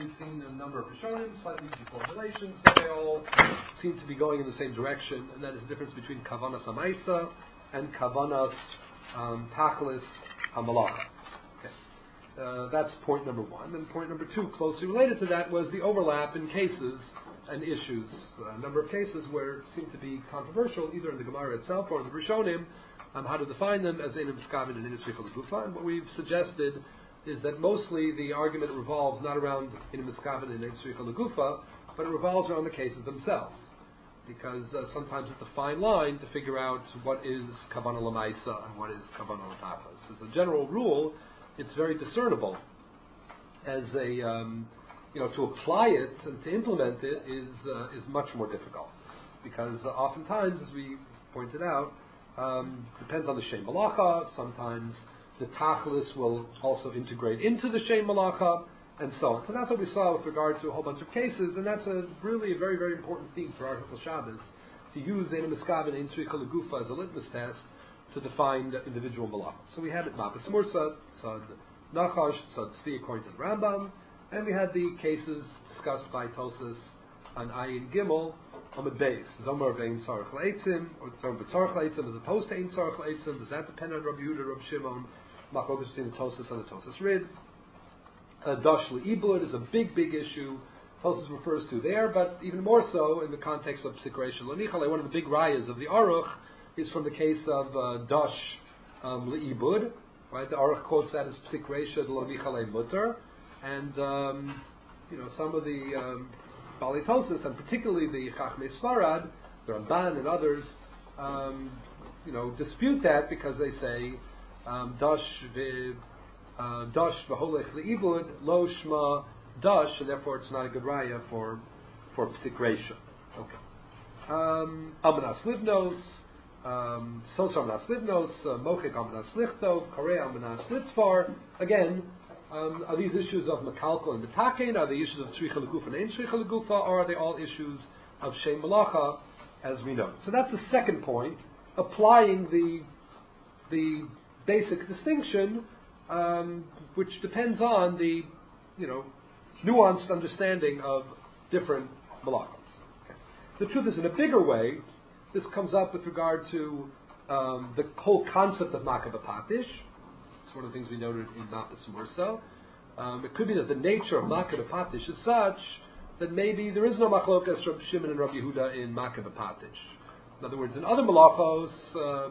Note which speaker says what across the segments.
Speaker 1: we've seen a number of Rishonim, slightly different formulations, but they all seem to be going in the same direction, and that is the difference between Kavanas Hamaisa and Kavanas Tachlis Hamalacha. That's point number one. And point number two, closely related to that, was the overlap in cases and issues. A number of cases where it seemed to be controversial, either in the Gemara itself or in the Rishonim, how to define them as Einim Miskaven and Einim Tzricha L'Gufa. And what we've suggested is that mostly the argument revolves not around Einim Miskaven and Einim Tzricha L'Gufa, but it revolves around the cases themselves. Because sometimes it's a fine line to figure out what is Kavanah L'Maisa and what is Kavanah L'Tachlis. As a general rule, it's very discernible. As a to apply it and to implement it is much more difficult, because oftentimes, as we pointed out, depends on the Shem Malacha. Sometimes the Tachlis will also integrate into the Shem Malacha, and so on. So that's what we saw with regard to a whole bunch of cases, and that's really a very, very important theme for Archel Shabbos, to use Einim Miskaven and Einim Tzricha L'Gufa as a litmus test to define the individual malachas. So we had it Mapas Mursa, Sad Nachash, Sad Tzvi according to the Rambam, and we had the cases discussed by Tosas on Ayin Gimel, Amid Beis, Zomar Bein Tzarech L'Eitzim, or Zomar Tzarech L'Eitzim as opposed to Ein Tzarech L'Eitzim. Does that depend on Rabbi Yehuda, Rabbi Shimon? Machlokas between the Tosas and the Tosas Rid. Dash L'Ibud is a big, big issue. Tosas refers to there, but even more so in the context of Psikration L'Nichale. One of the big rayas of the Aruch is from the case of Dash L'Ibud, right? The Aruch quotes that as Psik Reisha L'Nichale Mutter, and some of the Bali Tosas, and particularly the Chachmei Svarad, the Ramban and others, dispute that because they say Dash V'Holech L'Ibud Lo Shma Dash, and therefore it's not a good raya for Psik Reisha. Okay. Amanas Livnos. Sosar Amanas Livnos, Mochik Amanas Lichtov, Korea Amanas Litzfar. Again, are these issues of Mekalkal and Metakein? Are the issues of Tzricha L'Gufa and Ein Tzricha L'Gufa? Or are they all issues of Shem Malacha, as we know? So that's the second point, applying the basic distinction, which depends on the nuanced understanding of different Malachas. Okay. The truth is, in a bigger way, this comes up with regard to the whole concept of Makah B'Patish. It's one of the things we noted in Mapas Mursa. It could be that the nature of Makah B'Patish is such that maybe there is no Machlokas Rabbi Shimon and Rabbi Yehuda in Makah B'Patish. In other words, in other Malachos,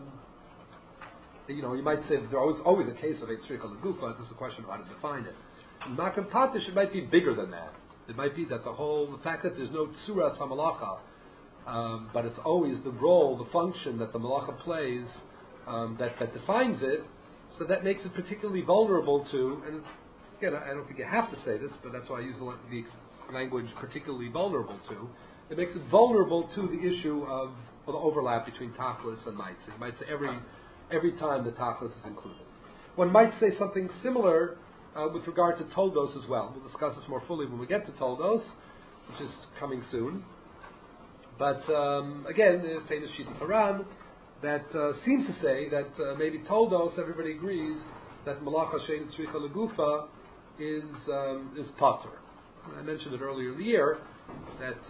Speaker 1: you might say that there is always a case of Ein Tzricha L'Gufa. It's just a question of how to define it. In Makah B'Patish, it might be bigger than that. It might be that the fact that there's no Tzura Samalacha, but it's always the role, the function that the malacha plays that defines it, so that makes it particularly vulnerable to, and again, I don't think you have to say this, but that's why I use the language particularly vulnerable to. It makes it vulnerable to the issue of the overlap between Tachlis and Maitze. You might say every time the Tachlis is included. One might say something similar with regard to Toldos as well. We'll discuss this more fully when we get to Toldos, which is coming soon. But again, the famous Shittas Haran that seems to say that maybe Toldos, everybody agrees that Malacha Shein Tzricha L'Gufa is Pater. I mentioned it earlier in the year that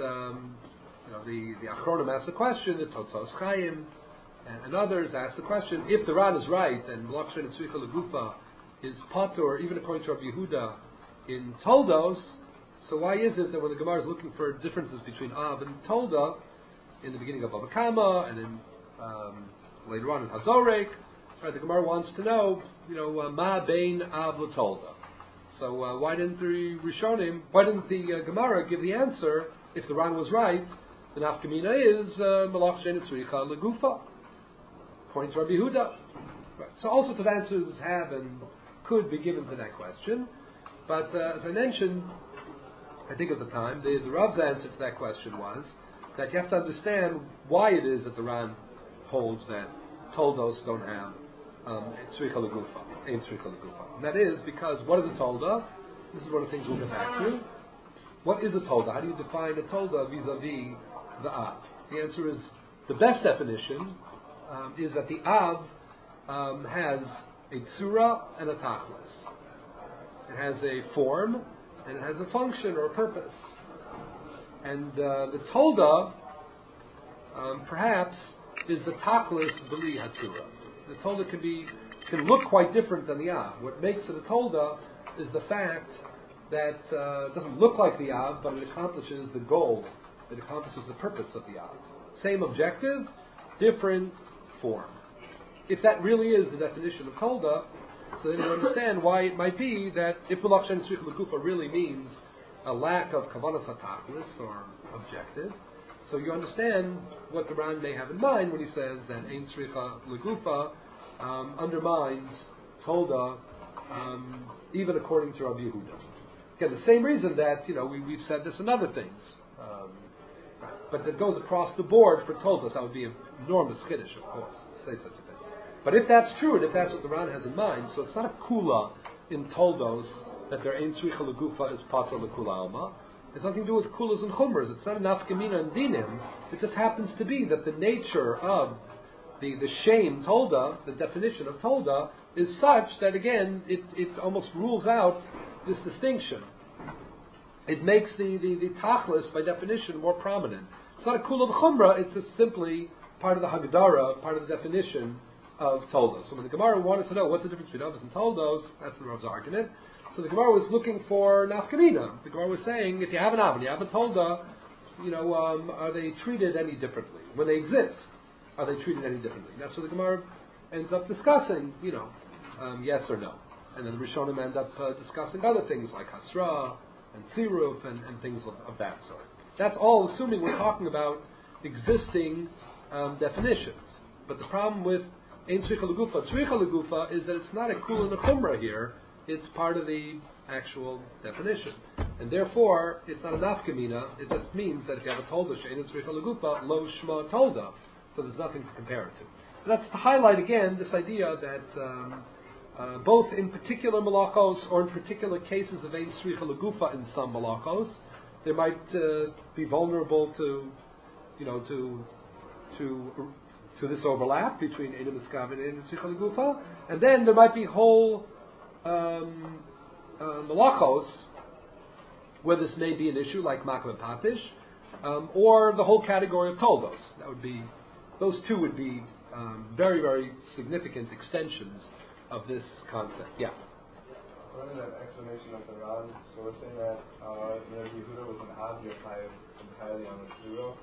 Speaker 1: the Achronim asked the question, the Totzos Chaim and others asked the question: if the Ran is right and Malacha Shein Tzricha L'Gufa is Pater, even according to Rabbi Yehuda in Toldos, so why is it that when the Gemara is looking for differences between Av and Tolda, in the beginning of Bava Kama and in later on in Hazorek, right, the Gemara wants to know, Ma Bein Av L'Tolda. So why didn't the Gemara give the answer? If the Ran was right, the Nafkamina is Malach Shein Tzricha L'Gufa, according to Rabbi Yehuda. Right. So all sorts of answers have and could be given to that question, but as I mentioned, I think at the time, the Rav's answer to that question was that you have to understand why it is that the Ran holds that Toldos don't have Tzricha L'Gufa, Ein Tzricha L'Gufa. And that is because, what is a Tolda? This is one of the things we'll get back to. What is a Tolda? How do you define a Tolda vis-a-vis the Av? The answer is, the best definition is that the Av has a Tzura and a Tachlis. It has a form and it has a function or a purpose. And the Tolda, perhaps, is the Tachlis B'li Hatzura. The Tolda can look quite different than the Av. What makes it a Tolda is the fact that it doesn't look like the Av, but it accomplishes the goal, it accomplishes the purpose of the Av. Same objective, different form. If that really is the definition of Tolda, so then you understand why it might be that if B'lachshen Tzricha L'Gufa really means a lack of Kavanas HaTachlis, or objective, so you understand what the Ran may have in mind when he says that Ein Tzricha L'Gufa undermines Tolda, even according to Rabbi Yehuda. Again, the same reason that, we've said this in other things. But that goes across the board for Toldos. That would be an enormous chiddush, of course, to say such a thing. But if that's true, and if that's what the Ran has in mind, so it's not a kula in Toldos that their Ein Tzricha L'Gufa is patra l'kula alma. It's nothing to do with kulas and chumras. It's not enough gemina and dinim. It just happens to be that the nature of the shame Tolda, the definition of Tolda, is such that, again, it almost rules out this distinction. It makes the tachlis, by definition, more prominent. It's not a kula v'chumra, it's just simply part of the Haggadara, part of the definition of Toldos. So when the Gemara wanted to know what's the difference between Avos and Toldos, that's the Rav's argument. So the Gemara was looking for nafkamina. The Gemara was saying, if you have an Av and you have a Tolda, are they treated any differently? When they exist, are they treated any differently? That's what the Gemara ends up discussing, yes or no. And then the Rishonim end up discussing other things like Hasra and Siruf and things of that sort. That's all assuming we're talking about existing definitions. But the problem with Ein Tzricha L'Gufa, Tzricha L'Gufa, is that it's not a kula and a chumra here, it's part of the actual definition. And therefore, it's not a nafkamina, it just means that if you have a Tolda, She'ein Tzricha L'Gufa, Lo Shma Tolda, so there's nothing to compare it to. But that's to highlight again this idea that both in particular malachos or in particular cases of Ein Tzricha L'Gufa in some malachos, they might be vulnerable to this overlap between Ein Miskav and Ein Tzricha L'Gufa, and then there might be whole malachos where this may be an issue, like Makam and Patish, or the whole category of Toldos. Those two would be very, very significant extensions of this concept. Yeah.
Speaker 2: What is that explanation of the Ran? So we're saying that Rabbi Yehuda was an Av Yochai entirely on the zero.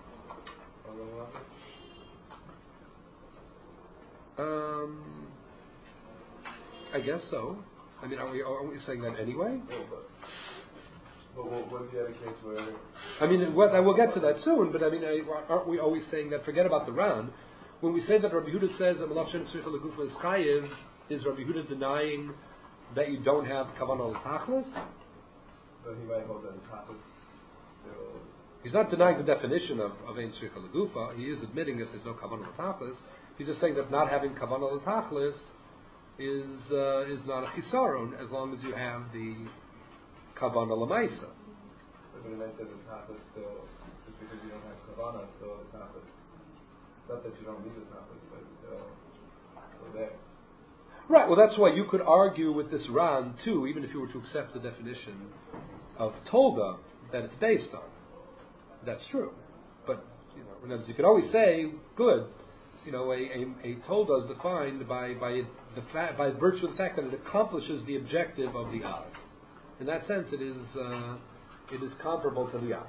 Speaker 1: I guess so. I mean, are we saying that anyway?
Speaker 2: But what if you had a case where...
Speaker 1: I mean, we'll get to that soon, but I mean, aren't we always saying that, forget about the Ran, when we say that Rabbi Yehuda says that Malach Shen Tzricha L'Gufa is Chayiv, is Rabbi Yehuda denying that you don't have Kavanah L'Tachlis?
Speaker 2: But he might hold that L'Tachlis still...
Speaker 1: He's not denying the definition of Ein Tzricha L'Gufa, he is admitting that there's no Kavanah L'Tachlis, he's just saying that not having Kavanah L'Tachlis is not a chisaron as long as you have the Kavanah L'Maisa.
Speaker 2: But it might say the L'Tachlis still, just because you don't have Kavanah, still L'Tachlis. Not that you don't need the L'Tachlis, but it's still there.
Speaker 1: Right, well that's why you could argue with this Ran too, even if you were to accept the definition of Tolda that it's based on. That's true. But, you could always say, good, a Tolda is defined by virtue of the fact that it accomplishes the objective of the Av. In that sense, it is comparable to the Av.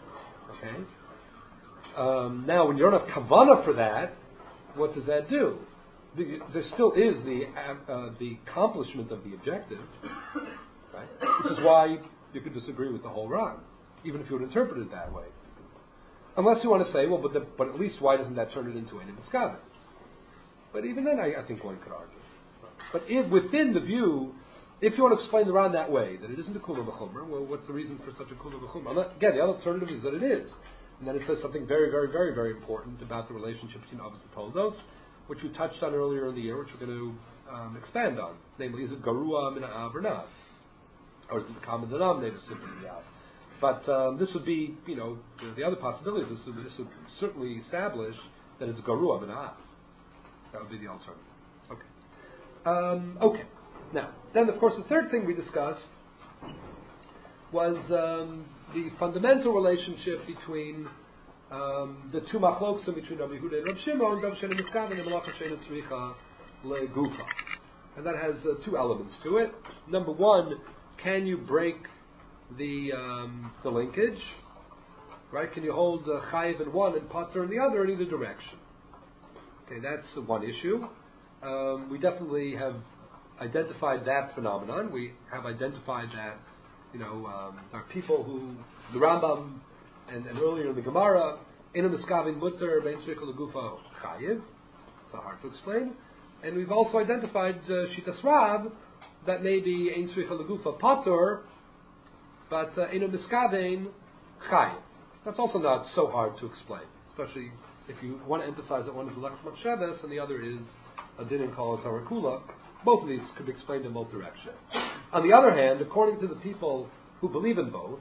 Speaker 1: Okay? Now, when you don't have Kavanah for that, what does that do? There still is the accomplishment of the objective, right? Which is why you could disagree with the whole Ran, even if you would interpret it that way. Unless you want to say, well, but at least why doesn't that turn it into Ein Miskaven? But even then, I think one could argue. But within the view, if you want to explain the Ran that way, that it isn't a kula v'chumra, well, what's the reason for such a kula v'chumra? Again, the other alternative is that it is. And then it says something very, very, very, very important about the relationship between Avos and Toldos, which we touched on earlier in the year, which we're going to expand on. Namely, is it Garua min Av or not? Or is it the common denominator simply the Av? But this would be, the other possibilities. This would certainly establish that it's Garua min Av. That would be the alternative. Okay. Okay. Now, then, of course, the third thing we discussed was the fundamental relationship between the two machloksim between Rabbi Yehuda and Rabbi Shimon, Davar She'eino Miskaven and Malacha She'eino Tzricha Legufa. And that has two elements to it. Number one, can you break the linkage? Right? Can you hold chayiv in one and pater in the other in either direction? Okay, that's one issue. We definitely have identified that phenomenon. We have identified that, there are people who, the Rambam, and earlier in the Gemara, Eino Miskavin Mutter Bein Tzricha Legufa Chayiv. It's not hard to explain. And we've also identified Shitas Rab, that may be Ein Tzricha Legufa Pater, but Eino Miskaven Chayiv. That's also not so hard to explain, especially if you want to emphasize that one is Lex Machsheves and the other is a Din and Kol Tarakula. Both of these could be explained in both directions. On the other hand, according to the people who believe in both,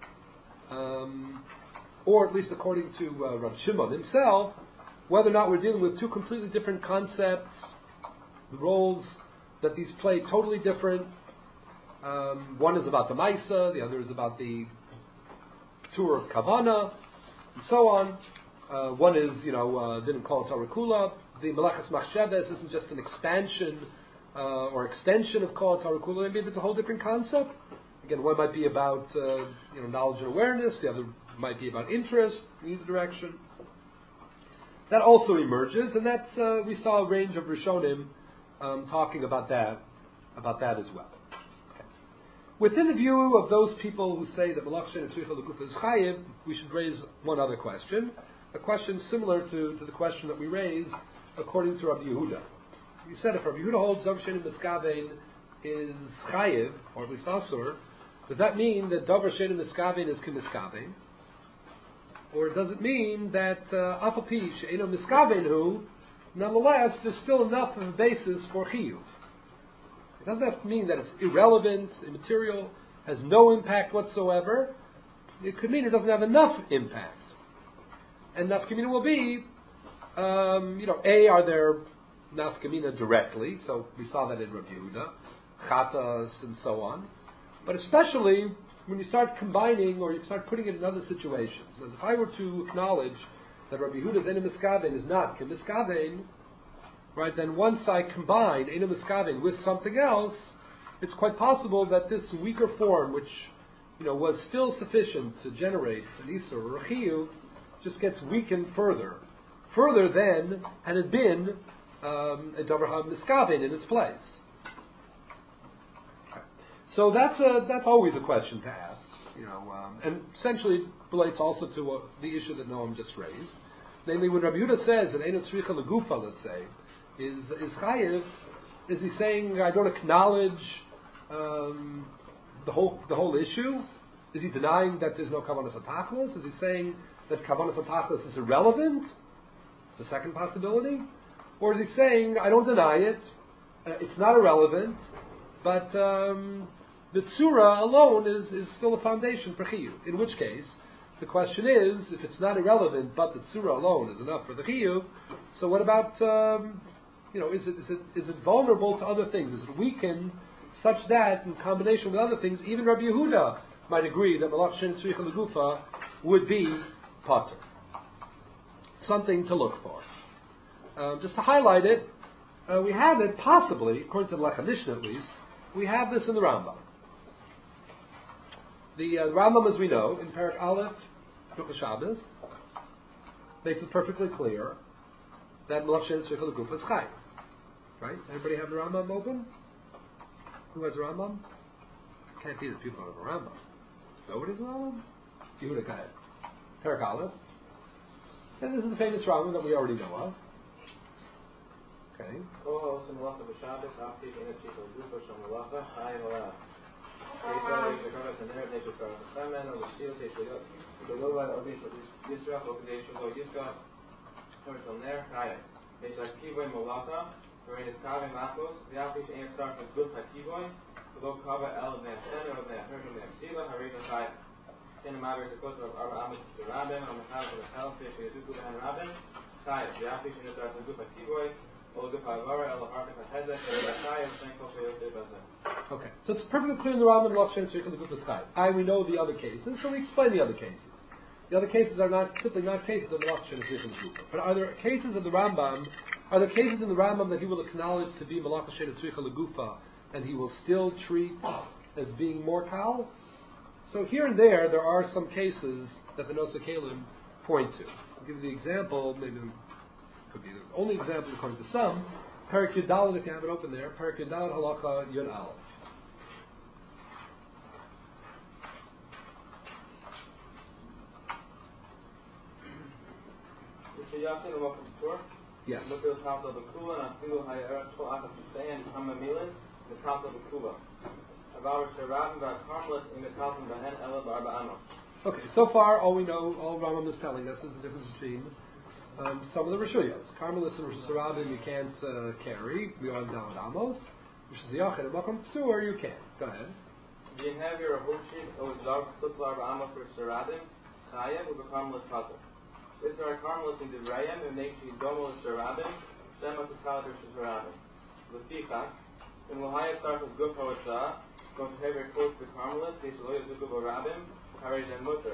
Speaker 1: or at least according to Rav Shimon himself, whether or not we're dealing with two completely different concepts, the roles that these play totally different. One is about the Maisa, the other is about the tour of Kavana, and so on. One is, didn't call it Tarakula. The Melechas Machsheves isn't just an expansion or extension of Kol Tarakula. Maybe it's a whole different concept. Again, one might be about knowledge and awareness. The other might be about interest in either direction. That also emerges, and that's we saw a range of Rishonim talking about that as well. Okay. Within the view of those people who say that Malach She'eino Tzricha Legufa is Chayiv, we should raise one other question, a question similar to the question that we raised according to Rabbi Yehuda. We said if Rabbi Yehuda holds Davar She'eino Miskaven is Chayiv, or at least Asur, does that mean that Davar She'eino Miskaven is Kimiskaven? Or does it mean that Afapi She'eino Miskaven hu, nonetheless, there's still enough of a basis for Chiyuv? It doesn't have to mean that it's irrelevant, immaterial, has no impact whatsoever. It could mean it doesn't have enough impact. And nafkamina will be, are there nafkamina directly? So we saw that in Rabbi Yehuda, chatas and so on. But especially when you start combining or you start putting it in other situations. As if I were to acknowledge that Rabbi Yehuda's Eino Miskaven is not Kimiskaven, right? Then once I combine Eino Miskaven with something else, it's quite possible that this weaker form, which was still sufficient to generate an Isur or a Chiyuv, just gets weakened further than had it been a Davar HaMiskaven in its place. Okay. So that's always a question to ask, and essentially relates also to the issue that Noam just raised, namely when Rabbi Yehuda says that Eino Tzricha Legufa, let's say, is Chayiv, is he saying I don't acknowledge the whole issue? Is he denying that there's no Kavanas HaTachlis? Is he saying that Kavanas HaTachlis is irrelevant? It's a second possibility. Or is he saying, I don't deny it, it's not irrelevant, but the Tzura alone is still a foundation for Chiyuv. In which case, the question is, if it's not irrelevant, but the Tzura alone is enough for the Chiyuv, so what about, is it vulnerable to other things? Is it weakened such that, in combination with other things, even Rabbi Yehuda might agree that Malach She'eino Tzricha Legufa would be Pater. Something to look for. Just to highlight it, we have it possibly, according to the Lechem Mishnah at least, we have this in the Rambam. The Rambam, as we know, in Perek Aleph, Hilchos Shabbos, makes it perfectly clear that Malach She'eino Tzricha Legufa is Chayiv. Right? Everybody have the Rambam open? Who has the Rambam? Can't be the people who have the Rambam. Nobody's the Rambam? Yehuda, go ahead. Perek Aleph. And this is the famous Rambam that we already know of. Okay. Okay, so it's perfectly clear in the Rambam Lachshen Tzricha L'Gufa Schayev. We know the other cases, so we explain the other cases. The other cases are simply not cases of Lachshen Tzricha L'Gufa. But are there cases of the Rambam? Are there cases in the Rambam that he will acknowledge to be Malachshen Tzricha L'Gufa, and he will still treat as being more kal? So here and there are some cases that the Nosei Kelim point to. I'll give you the example, maybe it could be the only example according to some. Perek Yud Daled, if you have it open there, Perek Yud Daled Halacha Yud Aleph. Yeah. Okay, so far all we know, all Rambam is telling us is the difference between some of the Rishuyos. Carmelis and Rosh Hashanah you can't carry beyond Daled Amos. Rosh Hashanah and Makom P'tur you can. Go ahead.
Speaker 2: This are Carmelis in Devrayim, and they see Domo Sarabim, Shema Tiskalat Rosh Hashanah. Lefichach, in Lahaya Sark of Guf Hawatza, going to have your quote to Carmelis, they should loyal Zukub Rabim, Haraj and Mutter.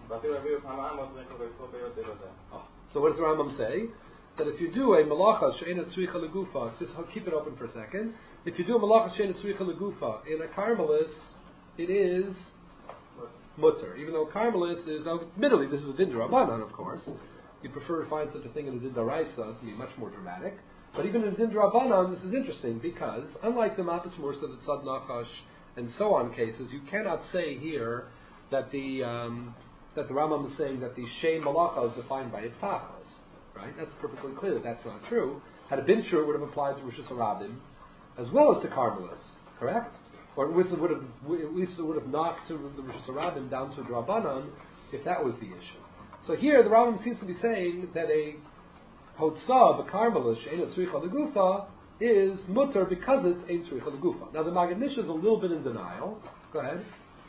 Speaker 1: So what does the Rambam say? That if you do a malacha she'ena tzricha legufa, just keep it open for a second. If you do a malacha she'ena tzricha legufa in a Carmelis, it is mutter. Even though Carmelis is, now admittedly this is a din d'Rabbanan, of course. You'd prefer to find such a thing in a din d'Oraisa to be much more dramatic. But even in a din d'Rabbanan, this is interesting because unlike the Mapas Mursa, the Tzad Nachash, and so on cases, you cannot say here that the Rambam is saying that the Shem Malacha is defined by its tachlis. Right? That's perfectly clear that that's not true. Had it been true, it would have applied to Rosh Hashanah as well as to Carmelis. Correct? Or at least it would have knocked to the Rosh Hashanah down to Drabanan if that was the issue. So here the Rambam seems to be saying that a Hotzah, a Carmelis, She'ena Tzricha L'Gufa, is mutter because it's Ein Tzricha L'Gufa. Now the Maggid Mishnah is a little bit in denial. Go ahead.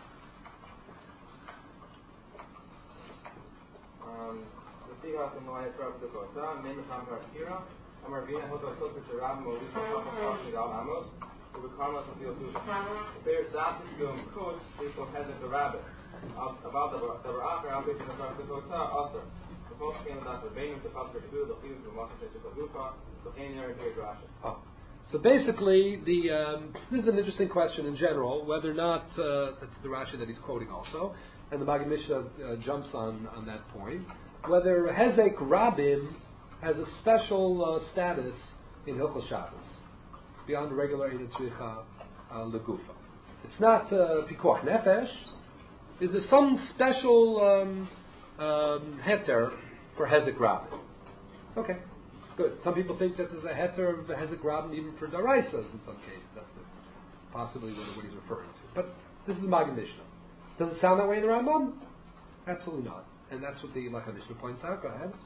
Speaker 1: So basically, this is an interesting question in general, whether or not that's the Rashi that he's quoting also, and the Maggid Mishnah jumps on that point, whether Hezek Rabim has a special status in Hilchos Shabbos beyond regular Ein Tzricha L'Gufa. It's not Pikuach Nefesh. Is there some special heter for Hezek Rabim? Okay, good. Some people think that there's a heter of Hezek Rabim even for Daraisas in some cases. That's possibly what he's referring to. But this is the Maggid Mishnah. Does it sound that way in the Rambam? Absolutely not. And that's what the Maggid Mishnah points out. Go ahead.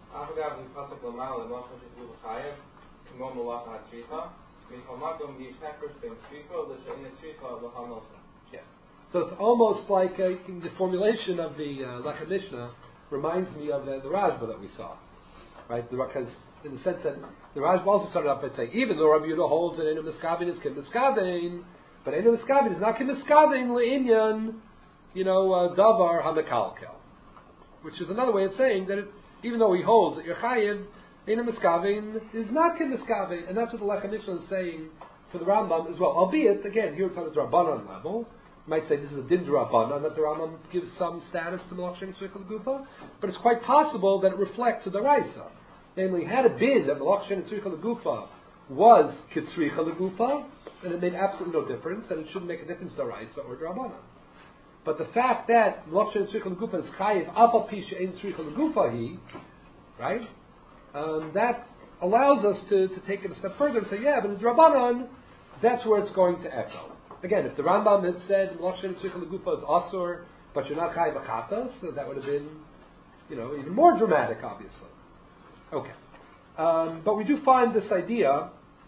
Speaker 1: Yeah. So it's almost like the formulation of the Lechem Mishnah reminds me of the Rajba that we saw, right? Because in the sense that the Rajba also started off by saying, even though Rabbi Yehuda holds that Einu Miskavein is Kim Miskavein, but Einu Miskavein is not Kim Miskavein le'inyan, Davar HaMekalkel, which is another way of saying that even though he holds that Yechayev Einu Miskavein is not Kim Miskavein, and that's what the Lechem Mishnah is saying for the Rambam as well. Albeit, again, here it's on the Rabbanan level. You might say this is a din d'Rabbanan that the Rambam gives some status to Malach She'ena Tzricha L'Gufa, but it's quite possible that it reflects a Daraisa. Namely, had it been that Malach She'ena Tzricha L'Gufa was Kitzricha L'Gufa, then it made absolutely no difference, and it shouldn't make a difference Daraisa or D'Rabbanan. But the fact that Malach She'ena Tzricha L'Gufa is Chayiv Apal Pi She'ein Tzricha L'Gufa Hi, right? That allows us to take it a step further and say, yeah, but in D'Rabbanan, that's where it's going to echo. Again, if the Rambam had said Malach She'ena Tzricha L'Gufa is Asur, but you're not Chayiv Achatas, so that would have been, even more dramatic, obviously. Okay. But we do find this idea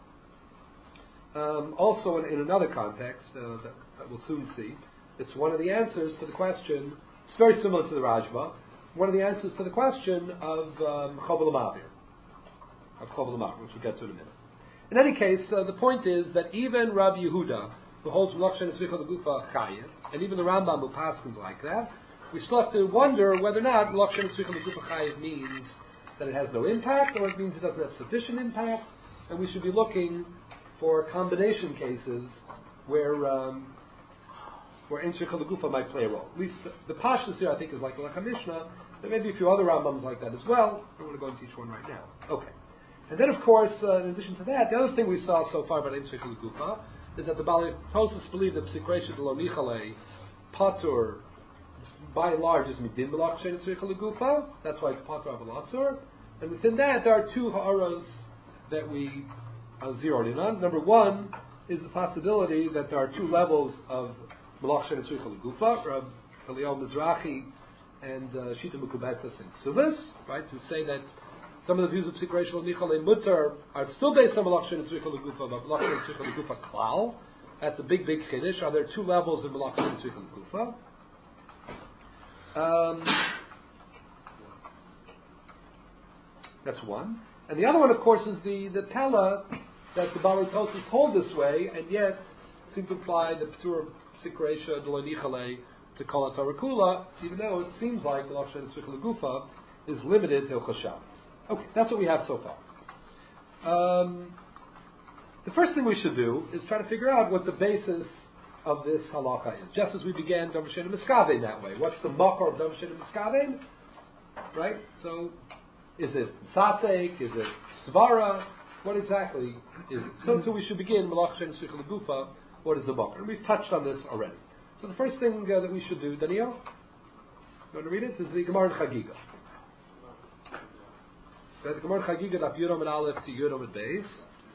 Speaker 1: also in another context that we'll soon see. It's one of the answers to the question, it's very similar to the Rajba, one of the answers to the question of Chovel Ma'avir, which we'll get to in a minute. In any case, the point is that even Rabbi Yehuda, who holds Malach Shein Tzricha L'Gufa Chayiv, and even the Rambam who paskins like that, we still have to wonder whether or not Malach Shein Tzricha L'Gufa Chayiv means that it has no impact, or it means it doesn't have sufficient impact, and we should be looking for combination cases where Ein Tzricha L'Gufa might play a role. At least the Pashtus here, I think, is like the Mishnah. There may be a few other Rambams like that as well. I don't want to go into each one right now. Okay. And then, of course, in addition to that, the other thing we saw so far about Ein Tzricha L'Gufa is that the Baalei Tosfos believe that Psikreisha D'lo Michale Patur, by and large, is Midin Malach Shein Tzricha L'Gufa. That's why it's Patur Aval Asur. And within that, there are two ha'aras that we zeroed in on. Number one is the possibility that there are two levels of Malach Shein Tzricha L'Gufa. Rab Eliyahu Mizrahi and Shita Mekubetzes and Ksuvas, right, who say that some of the views of Psikreisha D'lo Michale Mutter are still based on Malach Shein Tzricha L'Gufa, but Malach Shein Tzricha L'Gufa Klal. That's a big, big chiddush. Are there two levels of Malach Shein Tzricha L'Gufa? That's one. And the other one, of course, is the Pella that the Baalei Tosfos hold this way, and yet seem to apply the P'tur Psikreisha D'lo Michale to Kol HaTorah Kula, even though it seems like Malach Shein Tzricha L'Gufa is limited to Hilchos Shabbos. Okay, that's what we have so far. The first thing we should do is try to figure out what the basis of this halacha is. Just as we began Davar Shein Miskavein that way. What's the makor of Davar Shein Miskavein? Right? So, is it Sasek? Is it Svara? What exactly is it? So we should begin Malach Shein Tzricha L'Gufa. What is the makor? And we've touched on this already. So the first thing that we should do, Daniel, you want to read it? Is the Gemara in Chagiga. The Gemara in Chagiga, Daf Yud Amud Aleph to Yud Amud Beis.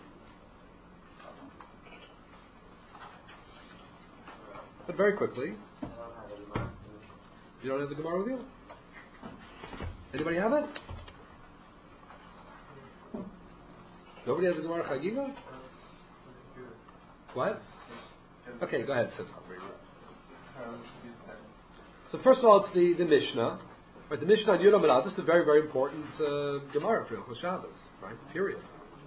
Speaker 1: But very quickly. You don't have the Gemara with you? Anybody have it? Nobody has the Gemara Chagiga? What? Okay, go ahead, Simcha. So first of all, it's the Mishnah. Right, the Mishnah on Yud Amud Aleph is a very, very important Gemara for Hilchos Shabbos. Right, period.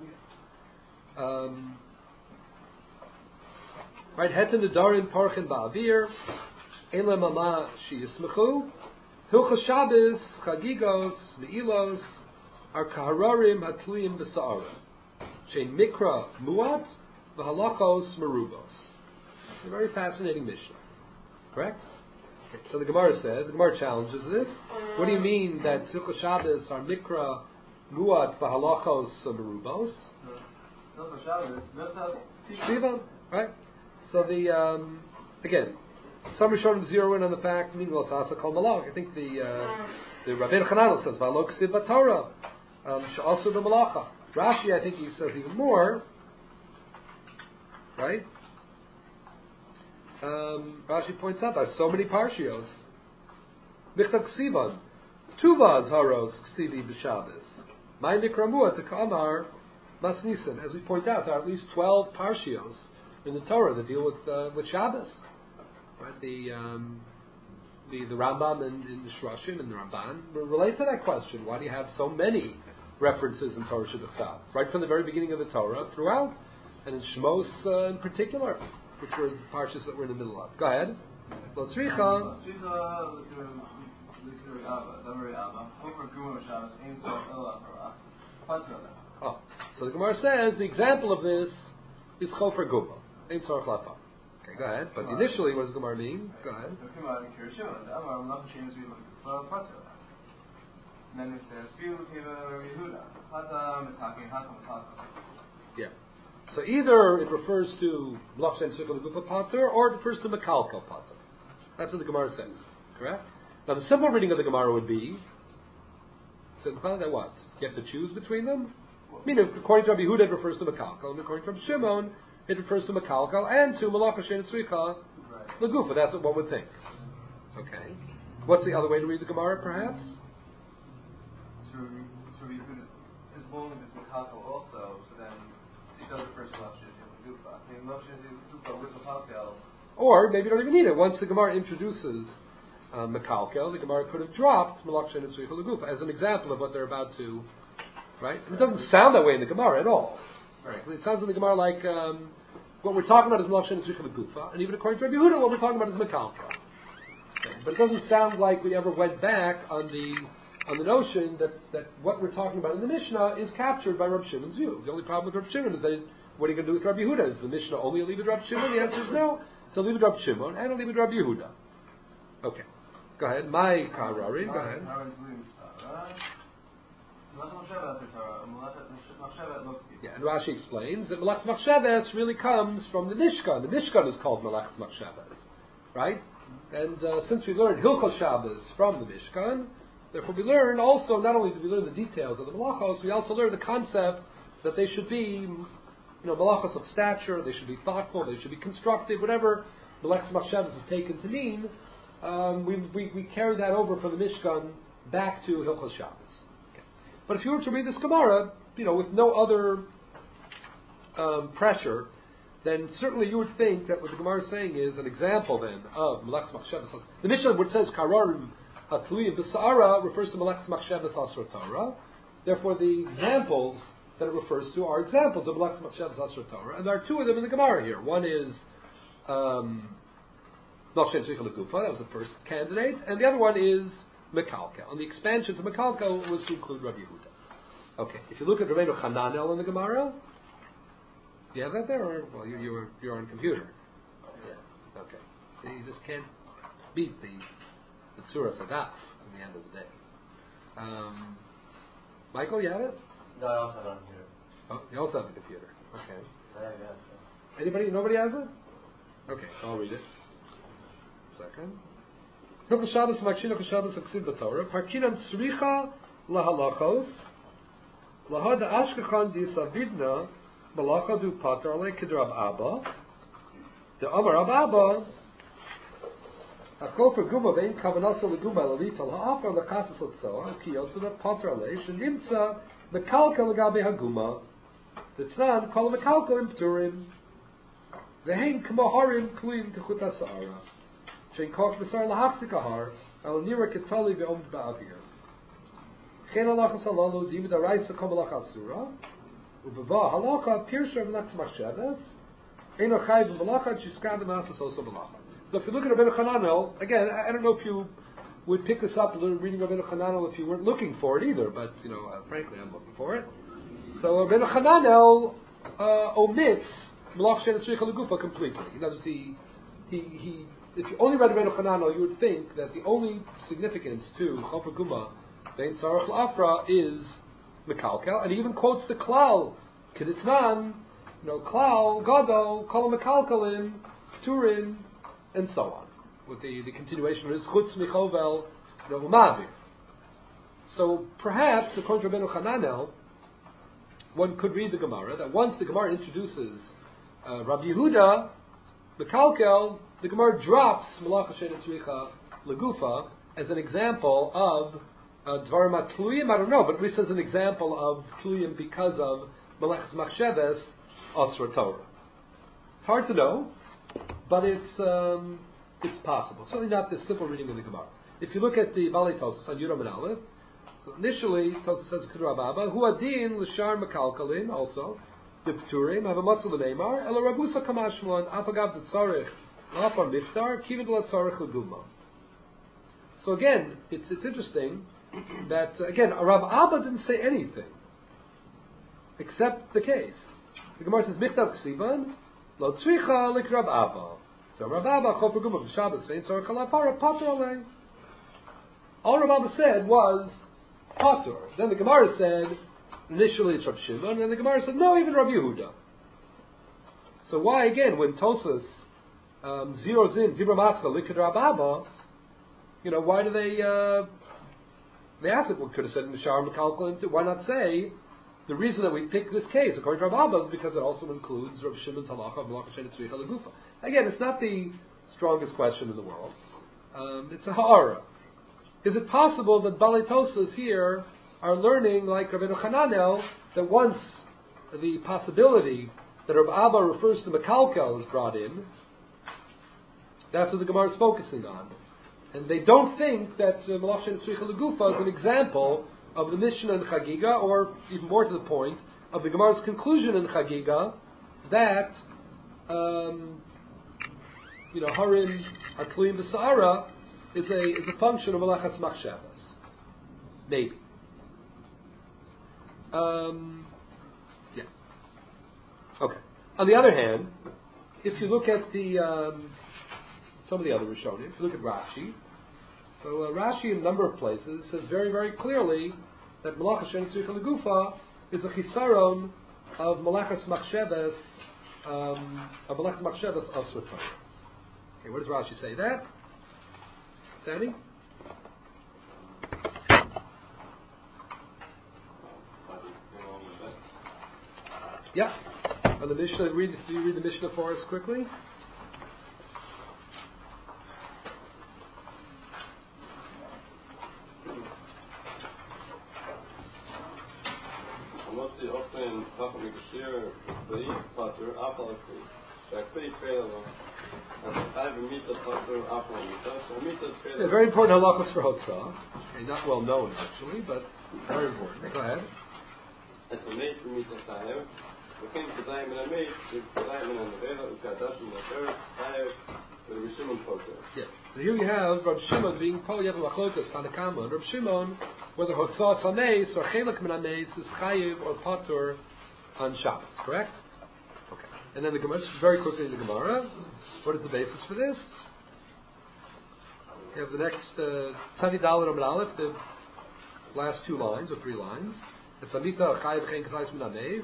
Speaker 1: Right, Hetan Nedarim Parchin Ba'avir Eila Mama Sheyismechu Hilchos Shabbos Chagigos Meilos are Kahararim Hatluyim B'Sa'ara Shein Mikra Muat V'Halachos Merubos. It's a very fascinating Mishnah. Correct? Okay, so the Gemara says, the Gemara challenges this. What do you mean that Hilchos Shabbos are Mikra Muat V'Halachos Merubos?
Speaker 2: Hilchos Shabbos,
Speaker 1: Shiva, right? So the again, some Rishonim zero in on the fact. Meanwhile, Sasa Kol Malach. I think the Rabbeinu Chananel says V'Lo Ksiv B'Torah She'asu B'Malacha. Rashi, I think he says even more. Right? Rashi points out there are so many parshios. Michtav Ksivan, Tuvaz Haros Ksivi B'Shabbos. My Mikramua to Kamar Masnisan. As we point out, there are at least 12 parshios in the Torah that deal with Shabbos. Right? The Rambam in the Shroshim and the Ramban relate to that question. Why do you have so many references in Torah Shebechsav? Right from the very beginning of the Torah throughout, and in Shmos in particular, which were the parshas that we're in the middle of. Go ahead. Lo tzricha. Oh, so the Gemara says the example of this is chofer guma. Ain't tzarich lafa. Okay, go ahead. But initially, what does the Gemara mean? Go ahead. Yeah. So either it refers to Malach Shein Tzricha L'Gufa Pater, or it refers to Mekalkel Pater. That's what the Gemara says. Correct? Now the simple reading of the Gemara would be, Simcha, that what? You have to choose between them? I mean, according to Rabbi Yehuda, it refers to Mekalkel, and according to Rabbi Shimon, it refers to Mekalkel and to Malach Shein Tzricha L'Gufa. That's what one would think. Okay. What's the other way to read the Gemara, perhaps?
Speaker 2: So Rabbi Yehuda is long as Mekalkel also, so then it does refer to Malach Shein L'Gufa. I mean, Malach Shein L'Gufa with Mekalkel.
Speaker 1: Or maybe you don't even need it. Once the Gemara introduces Mekalkel, the Gemara could have dropped Malach Shein Tzricha L'Gufa as an example of what they're about to. Right? It doesn't sound that way in the Gemara at all. Right. It sounds in the Gemara like what we're talking about is Malach Shein Tzricha L'Gufa, and even according to Rabbi Yehuda, what we're talking about is Mekalka. Okay. But it doesn't sound like we ever went back on the notion that what we're talking about in the Mishnah is captured by Rabbi Shimon's view. The only problem with Rabbi Shimon is that what are you going to do with Rabbi Yehuda? Is the Mishnah only a leave with Rabbi Shimon? The answer is no. So leave with Rabbi Shimon and a leave with Rabbi Yehuda. Okay. Go ahead. My Karari. Go ahead. Yeah, and Rashi explains that Melach's Machshavas really comes from the Mishkan. The Mishkan is called Melach's Machshavas, right? And since we learned Hilchos Shabbos from the Mishkan, therefore we learn also, not only do we learn the details of the Malachos, we also learn the concept that they should be, Malachos of stature, they should be thoughtful, they should be constructive, whatever Melach's Machshavas is taken to mean, we carry that over from the Mishkan back to Hilchos Shabbos. Okay. But if you were to read this Gemara, with no other pressure, then certainly you would think that what the Gemara is saying is an example then of Melach's Machshavas. The Mishnah, which says Kararim Atluyim B'Sa'ara, refers to Melach's Machshavas Asra Torah. Therefore, the examples that it refers to are examples of Melach's Machshavas Asra Torah, and there are two of them in the Gemara here. One is Malach Shein Tzricha L'Gufa, that was the first candidate, and the other one is Mekalka. And the expansion to Mekalka was to include Rabbi Yehuda. Okay, if you look at Rabbeinu Hananel in the Gemara, you have that there, or you're on computer? Yeah. Okay, so you just can't beat the Tzura Sadaf at the end of the day. Michael, you have it?
Speaker 3: No, I also have it on computer.
Speaker 1: Oh, you also have a computer. Okay.
Speaker 3: Yeah.
Speaker 1: Anybody? Nobody has it? Okay, so I'll read it. Second. Hilchos Shabbos Makshin Hilchos Shabbos Aksid B'Torah Parkinan Tzricha Lahalachos Lahad Ashkechan Disavidna Malacha Du Pater Ale Kidrab Abba the Amar Rab Abba Achol for Guma Vein Kavanasa Leguma Lalit Al Ha'afar Lechasas Latzoa Kiyotza Pater Ale Shenimtza Mekalka Legabe Haguma Titznan Kol Mekalka Im Pturim Vein Kamaharim Kluim Kechut Asara Shein Koch B'Sar Lahachzik Ahar Al Nira Ketali Ve'om Ba'avir Chen Halachas Halalu Dimid Araisa Kom Halach Asura Ubava Halacha Pirsha Melach's Machshavas Ein Ochai B'Malacha Shiskav V'Masas Also Malacha. So if you look at Rabbeinu Hananel, again, I don't know if you would pick this up reading Rabbeinu Hananel if you weren't looking for it either, but frankly I'm looking for it. So Rabbeinu Hananel omits Malach Shein Tzricha L'Gufa completely. In other words, he if you only read Rabbeinu Hananel, you would think that the only significance to Chofer Guma Vein Tzarech L'Afra is Mekalkel, and he even quotes the Klal Keditznan, Klal Gadol Kol Mekalkelim Turin, and so on, with the continuation of his Chutz Michovel Umavir. So perhaps, according to Rabbeinu Hananel, one could read the Gemara that once the Gemara introduces Rabbi Yehuda Mekalkel, the Gemara drops Malach Shein Tzricha L'Gufa as an example of Dvarim Atluyim, I don't know, but at least as an example of Tluyim because of Melach's Machshavas Asra Torah. It's hard to know, but it's possible. Certainly not this simple reading of the Gemara. If you look at the Balei Tosas on Yudam and Aleph, so initially Tosas says K'dur Abba, Hu Adin L'Shar Mekalkalin, also the Pturim have a Matzah L'Neimar, Ela Rabusa Kamashmon Apagav Tzarich L'Afar Miftar Kivid L'Tzarich L'Guma. So again, it's interesting that again Rav Abba didn't say anything except the case. The Gemara says Michtav Ksivan Lo Tzricha Lik Rav Abba. So Rav Abba Chofer Guma B'Shabbos Vein Tzarech L'Afar Pater Alei. All Rav Abba said was Pater. Then the Gemara said initially it's Rav Shimon, and then the Gemara said no, even Rav Yehuda. So why again when Tosas zeroes in Dibra Matzka Lik Rav Abba? Why do they ask it? We could have said in the Shar Mekalkel. Why not say the reason that we pick this case, according to Rav Abba, is because it also includes Rav Shimon's halacha of Malach Shein Tzricha L'Gufa. Again, it's not the strongest question in the world. It's a ha'ara. Is it possible that Balei Tosas here are learning, like Rabbeinu Hananel, that once the possibility that Rav Abba refers to Mekalkel is brought in, that's what the Gemara is focusing on. And they don't think that Malach Shein Tzricha L'Gufa is an example of the Mishnah and Chagiga, or even more to the point, of the Gemara's conclusion in Chagiga that Harim Aklim B'Sa'ara is a function of Malachas Machshavas. Maybe. Yeah. Okay. On the other hand, if you look at the some of the other Rishonim, if you look at Rashi, so Rashi in a number of places says very, very clearly that Malachas Shein Tzricha L'Gufa is a chisaron of Malachas Machshavas Asur Torah. Okay, where does Rashi say that? Sandy? Yeah. On the Mishnah, do you read the Mishnah for us quickly? Yeah, very important halachos for Hotzah. Okay, not well known actually, but very important. Go ahead. Yeah. So here you have Rab Shimon being Paul Yevel Achlokas Tanakama, and Rab Shimon, whether Hotzah Sanes or Chelik Min Hanes is Chayiv or Patur on Shabbos, correct? Okay. And then the Gemara, very quickly the Gemara. What is the basis for this? You have the next Tzadi Daled Amud Aleph, the last two lines or three lines. Esamita Chayiv Chen Kasais Min Hanes.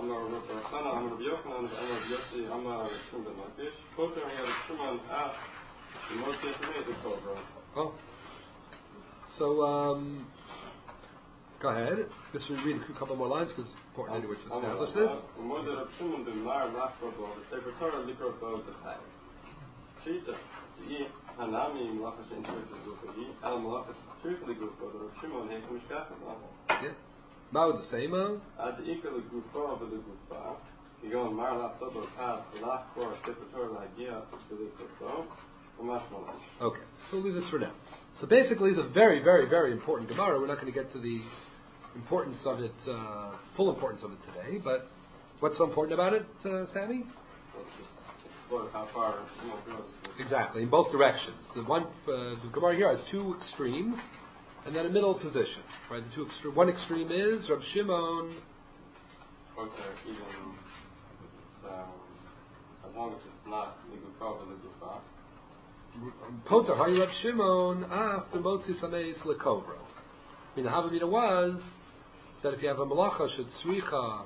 Speaker 1: Oh. So, go ahead. Just read a couple more lines because it's important anyway to establish this. Yeah. Now the same. Okay, we'll leave this for now. So basically, it's a very, very, very important Gemara. We're not going to get to the importance of it, full importance of it today. But what's so important about it, Sammy?
Speaker 3: How far goes.
Speaker 1: Exactly, in both directions. The Gemara here has two extremes and then a middle position. Right? The one extreme is Rab Shimon.
Speaker 3: As long as it's not Ligufa or Ligufa.
Speaker 1: Poter Hari Rab Shimon after Motzi Sameis Lekobro. I mean, the Havamina was that if you have a malacha shetzricha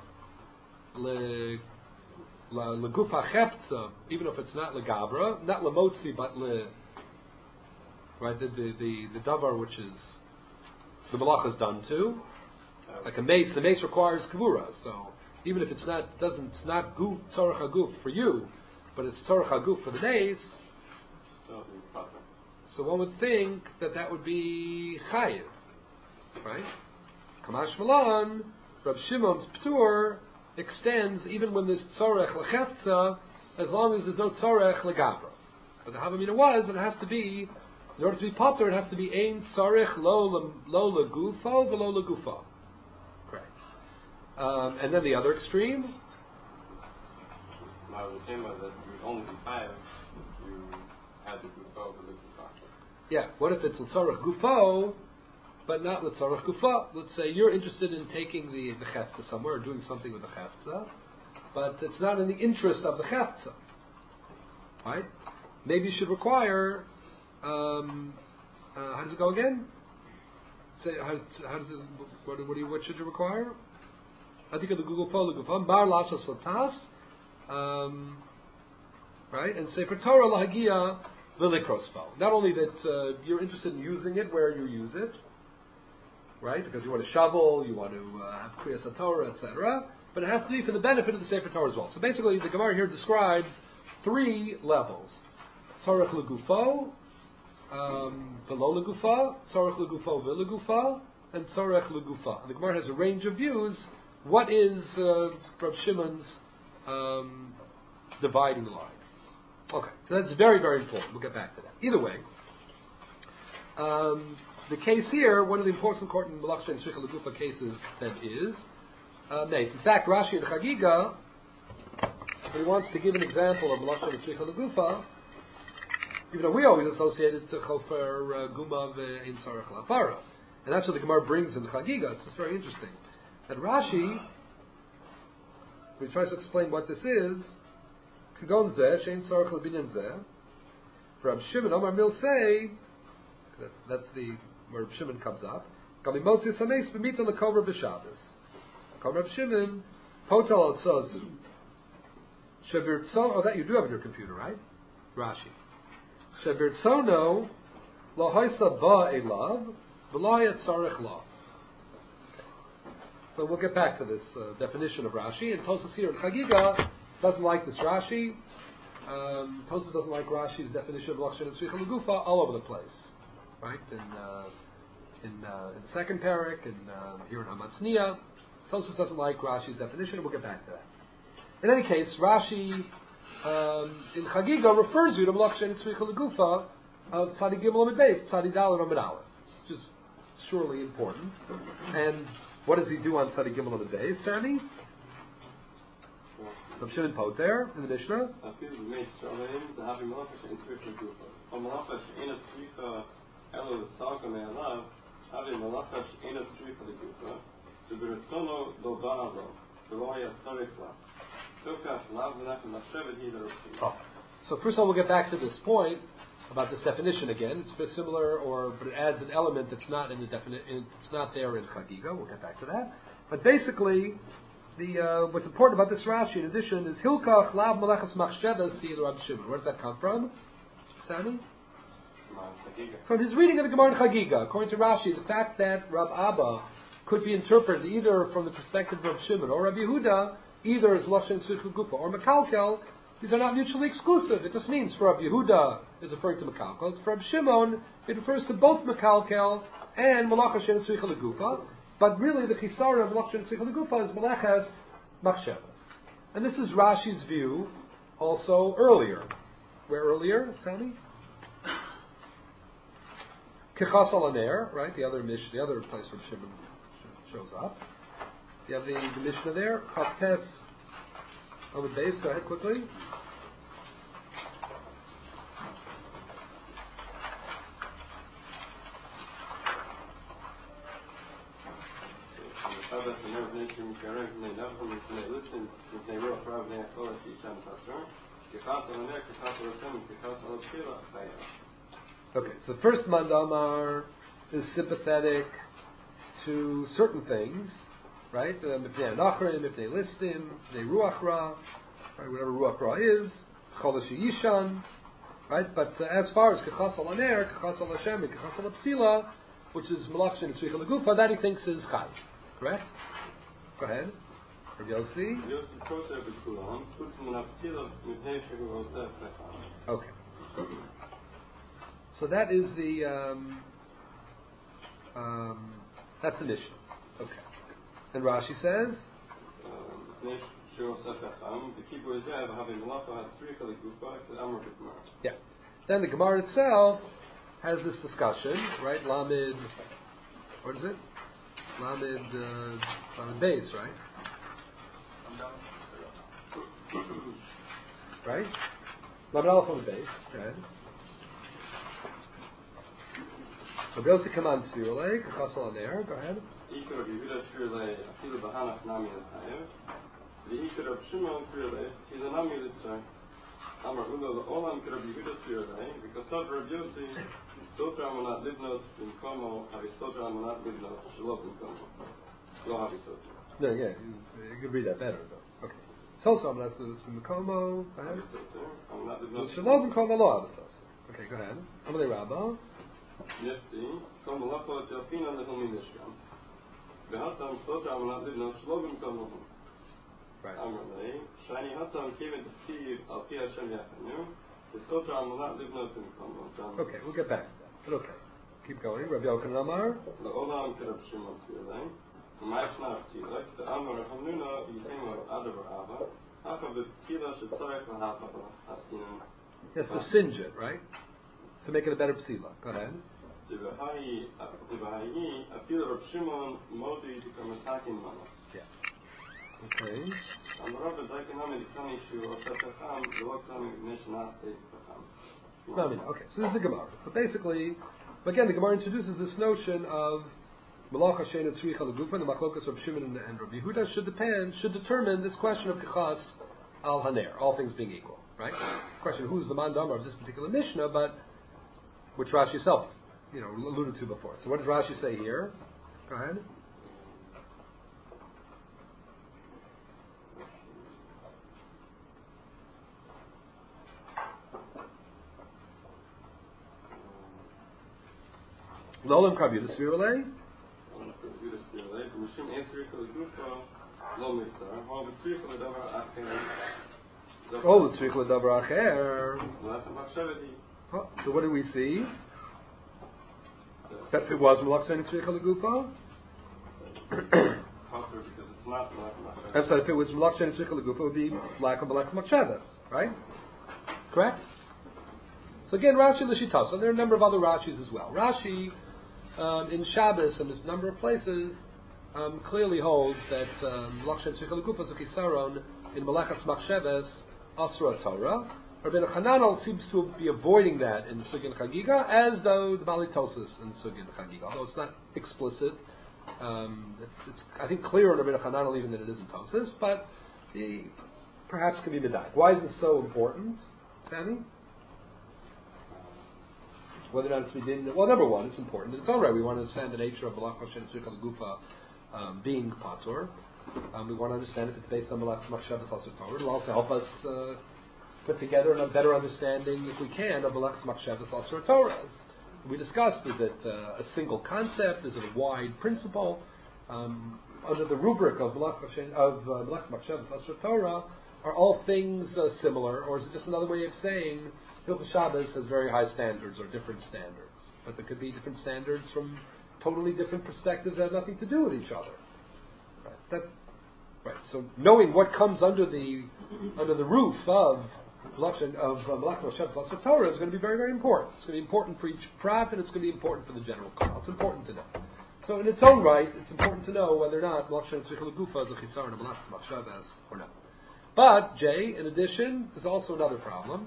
Speaker 1: legufa chefza, even if it's not legabra, not lemotzi, but right, the davar which is the malacha is done to, like a mace. The mace requires kavura, so even if it's not guf tzorach haguf for you, but it's tzorach haguf for the mace. So one would think that would be chayiv, right? Kamash Malan, Rab Shimon's ptur extends even when there's tzorech lechefza, as long as there's no tzorech legabra. But the Havamina was, it has to be, in order to be potter, it has to be ein tzorech lo legufo v'lo legufo. Correct. And then the other extreme.
Speaker 3: I was saying that you only be five if you had the gufo or the gufo.
Speaker 1: Yeah. What if it's l'tzorech gufo, but not l'tzorech gufa? Let's say you're interested in taking the chefza somewhere or doing something with the chefza, but it's not in the interest of the chefza, right? Maybe you should require. How does it go again? Say how does it? What should you require? I think of the Google Polo Gufam bar lasas latas, right? And say for Torah lahagia v'likrospo. Not only that you're interested in using it where you use it, right? Because you want to shovel, you want to have kriyas Torah, etc. But it has to be for the benefit of the Sefer Torah as well. So basically, the Gemara here describes three levels: tzorech legufo, v'lo legufa, tzorech legufo v'legufa, and tzorech legufa. And the Gemara has a range of views. What is Rav Shimon's dividing line? Okay, so that's very, very important. We'll get back to that. Either way, the case here, one of the important Malach Shein Tzricha L'Gufa cases that is In fact, Rashi in Chagiga, he wants to give an example of Malach and Tzricha Legufa, even though we always associate it to Chofer Gumav Ein Sarach Lafara. And that's what the Gemara brings in Chagiga. It's just very interesting. That Rashi, when he tries to explain what this is, Kagon Zeh, Shein Sarach Lebinyan Zeh, Rab Shimon, Omar Mil say, that's the, where Rab Shimon comes up, Kami Motzi Sameis B'mita L'Kover B'Shabbos. Come Rab Shimon, Potal Al Tzozu. Oh, that you do have in your computer, right? Rashi. Shebirtzono lo haisa ba elav v'lo tzarich lo. So we'll get back to this definition of Rashi. And Tosas here in Chagiga doesn't like this Rashi. Tosas doesn't like Rashi's definition of Lachshan and Tzricha Legufa all over the place, right? In the second parak, and here in Hamatzniya, Tosas doesn't like Rashi's definition. And we'll get back to that. In any case, Rashi in Chagiga refers you to Malach and Tzricha Legufa of Tzadi Gimel Amid Beis, Tzadi Dal and Amid Aleph, which is surely important. And what does he do on Tzadi Gimel Amid Beis, Sami? Rav Shimon Poter in the Mishnah. So first of all, we'll get back to this point about this definition again. It's very similar, but it adds an element that's not in the it's not there in Chagiga. We'll get back to that. But basically, what's important about this Rashi, in addition, is Hilkach Lav Malachas Machsheva Siyid Rab Shimon. Where does that come from, Sami? From his reading of the Gemara in Chagiga. According to Rashi, the fact that Rab Abba could be interpreted either from the perspective of Rab Shimon or Rab Yehuda, either as Lachshan Tzricha Legufa or Mekalkel, these are not mutually exclusive. It just means for Rab Yehuda it's referring to Mekalkel. For Rab Shimon, it refers to both Mekalkel and Malach and Tzricha Legufa. But really, the Chisara of Malach and Tzricha Legufa is Malachas Machshevas. And this is Rashi's view also earlier. Where earlier, Sami? Kechas al Aner, right? The other place where Shimon shows up. You have the Mishnah there. Chavtes on the base. Go ahead quickly. Okay, so the first Mandamar is sympathetic to certain things, right? Mipnei Anachrim, Mipnei Listim, Mipnei Ruach Ra, right? Whatever Ruach Ra is, Cholashi Yishan, right? But as far as Kechas al Aner, Kechas al Hashem, and Kechas al Psila, which is Malach and Tzricha Legufa, that he thinks is Chai. Correct? Go ahead. Rabbi Yossi. Okay. So that is the that's the Mishnah. Okay. And Rashi says, yeah. Then the Gemara itself has this discussion, right? Lamed, what is it? Lamed base, right? Right? Lamed Aleph on the base. Go ahead. Rabbi Yossi Kaman Svirle, Kachas al Aner. Go ahead.
Speaker 3: Amar Ulo the Olam could have Yehuda Tzirlei, because Sotra Rabbi Yossi, Sotra Amonat Livnot in Como, Havi Sotra Amonat Livnot Shalom in Como. Lo Havi Sotra.
Speaker 1: No, yeah, you can read that better though. Okay. Sotra Amonat Livnot in Como, go ahead. Shalom in Como, Lo Havi Sotra. Okay, go ahead. Amalei Rabbah.
Speaker 3: Nefti, Como Lapo Telfina Lehom in Mishkan. Behatam Sotra Amonat Livnot Shalom in Como.
Speaker 1: Right.
Speaker 3: Amalei, Shani Hatam came into Steve, Al Pi Hashem Yachanu. The Sotra Amonat Livnot in Como.
Speaker 1: Okay, we'll get back to that. But okay. Keep going. Rabbi Yochanan Amar.
Speaker 3: The Olam could have Shimon Tzirlei. Ma'ashna Tilak, the Amar Hamnuna, Yitemar Adavar Abba. Half of the Tila should Tzarek Lahapaba, Askinu.
Speaker 1: Yes, to singe it, right? To make it a better psila. Go ahead.
Speaker 3: Tibahayi, Apil Rav Shimon, Modi, Become attacking Mama.
Speaker 1: Yeah. Okay. Okay, so this is the Gemara. So basically, again, the Gemara introduces this notion of Malach Hashem and Tzricha Legufa, the Machlokas of Shimon and Rabbi Yehuda should determine this question of Kechas al Haner, all things being equal, right? Question: who's the mandamar of this particular Mishnah? But which Rashi himself, alluded to before. So what does Rashi say here? Go ahead. Lolam Krabyu the Svirale. Oh, the Tzricha L'Davar Acher. So what do we see? That it was Malach saying Tzricha L'Gufa? I'm sorry, if it was Malach saying Tzricha L'Gufa, it would be lack of Malach Machshavas, right? Correct? So again, Rashi L'Shitasa, and there are a number of other Rashis as well. Rashi, in Shabbos and a number of places, clearly holds that Malach saying Tzricha L'Gufa is a Chisaron in Malachas Machshavas Asra Torah. Rabbeinu Hananel seems to be avoiding that in the Sugin Chagiga, as though the Bali Tosis in the Sugin Chagiga, although it's not explicit. It's I think clearer in Rabbeinu Hananel even than it is in Tosis, but perhaps can be medayik. Why is this so important, Sammy? Whether or not it's within, well, number one, it's important. It's all right. We want to understand the nature of Malach Hashem Tzricha L'Gufa being Patur. We want to understand if it's based on Malach Machshavas Asur Torah. It'll also help us put together a better understanding, if we can, of Malach Machshavas Asur Torah. We discussed, is it a single concept? Is it a wide principle? Under the rubric of Malach Machshavas Asur Torah, are all things similar, or is it just another way of saying Hilchos Shabbos has very high standards or different standards? But there could be different standards from totally different perspectives that have nothing to do with each other. Right. So knowing what comes under the roof of Malach Machshavas Asur Torah is going to be very, very important. It's going to be important for each prat, and it's going to be important for the general call. It's important to know. So in its own right, it's important to know whether or not Malach Tzricha L'Gufa is a chisaron of Malach Machshavas or not. But Jay, in addition, there's also another problem.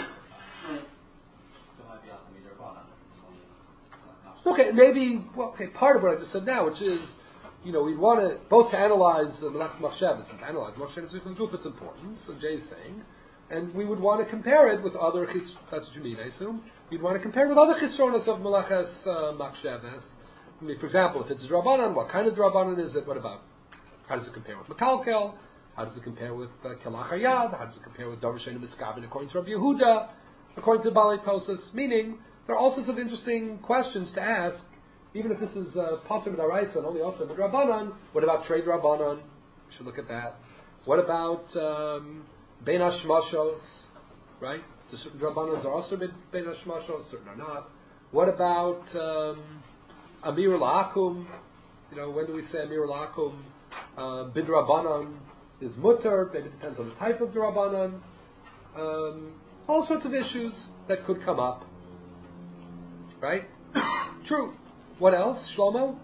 Speaker 1: Okay, maybe. Part of what I just said now, which is, we want to both to analyze Malach Machshavas and to analyze Malach Tzricha L'Gufa, it's important. So Jay's saying, and we would want to compare it with other. That's what you mean, I assume. We'd want to compare it with other chisronas of Malachas Machshavas. I mean, for example, if it's Drabanan, what kind of Drabanan is it? What about? How does it compare with Mekalkel? How does it compare with Kelach Hayad? How does it compare with Davar Shein Miskabin according to Rabbi Yehuda? According to Balei Tosas? Meaning, there are all sorts of interesting questions to ask. Even if this is Pater Midaraisa and only also Midrabanan, what about Trade Rabbanan? We should look at that. What about Bein Hashmashos? Right? So certain Rabbanans are also Bein Hashmashos, certain are not. What about Amir La'akum? When do we say Amir La'akum? Bidrabanan is mutter, maybe it depends on the type of Drabanan. All sorts of issues that could come up. Right? True. What else, Shlomo?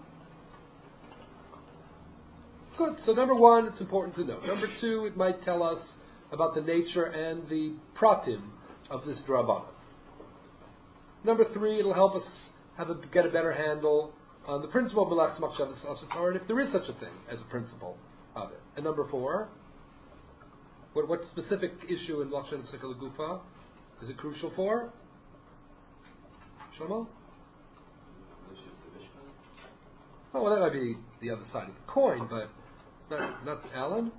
Speaker 1: Good. So number one, it's important to know. Number two, it might tell us about the nature and the pratim of this Drabanan. Number three, it'll help us get a better handle on the principle of Malach Machshavas Asur Torah, and if there is such a thing as a principle of it. And number four, what specific issue in Malach Tzricha L'Gufa is it crucial for? Shlomo? Oh, well, that might be the other side of the coin, but not Alan.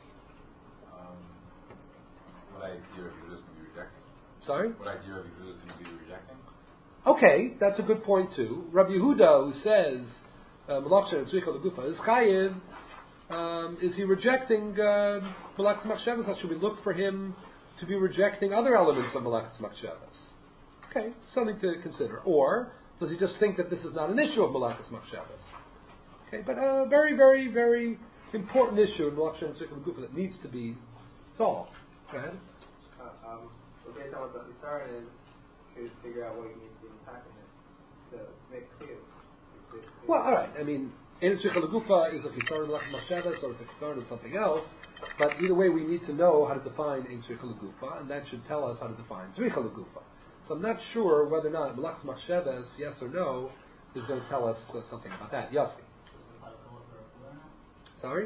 Speaker 4: What idea of Yehuda is going to be rejecting?
Speaker 1: Sorry?
Speaker 4: What idea of Yehuda is going to be rejecting?
Speaker 1: Okay, that's a good point too. Rabbi Yehuda, who says Malach Tzricha L'Gufa is chayiv, is he rejecting Malach Machshavas? Or should we look for him to be rejecting other elements of Malach Machshavas? Okay, something to consider. Or does he just think that this is not an issue of Malach Machshavas? Okay, but a very, very, very important issue in Malach Tzricha L'Gufa that needs to be solved. Go ahead.
Speaker 2: So based on what the Chisaron is, you figure out what you need to do in packing it to make it clear.
Speaker 1: Well, all right. I mean, Ein Tzricha L'Gufa is a Chisaron Melachas Machshavas, or it's a Chisaron of something else. But either way, we need to know how to define Ein Tzricha L'Gufa, and that should tell us how to define Tzricha L'Gufa. So I'm not sure whether or not Melachas Machshavas, yes or no, is going to tell us something about that. Yossi. Sorry?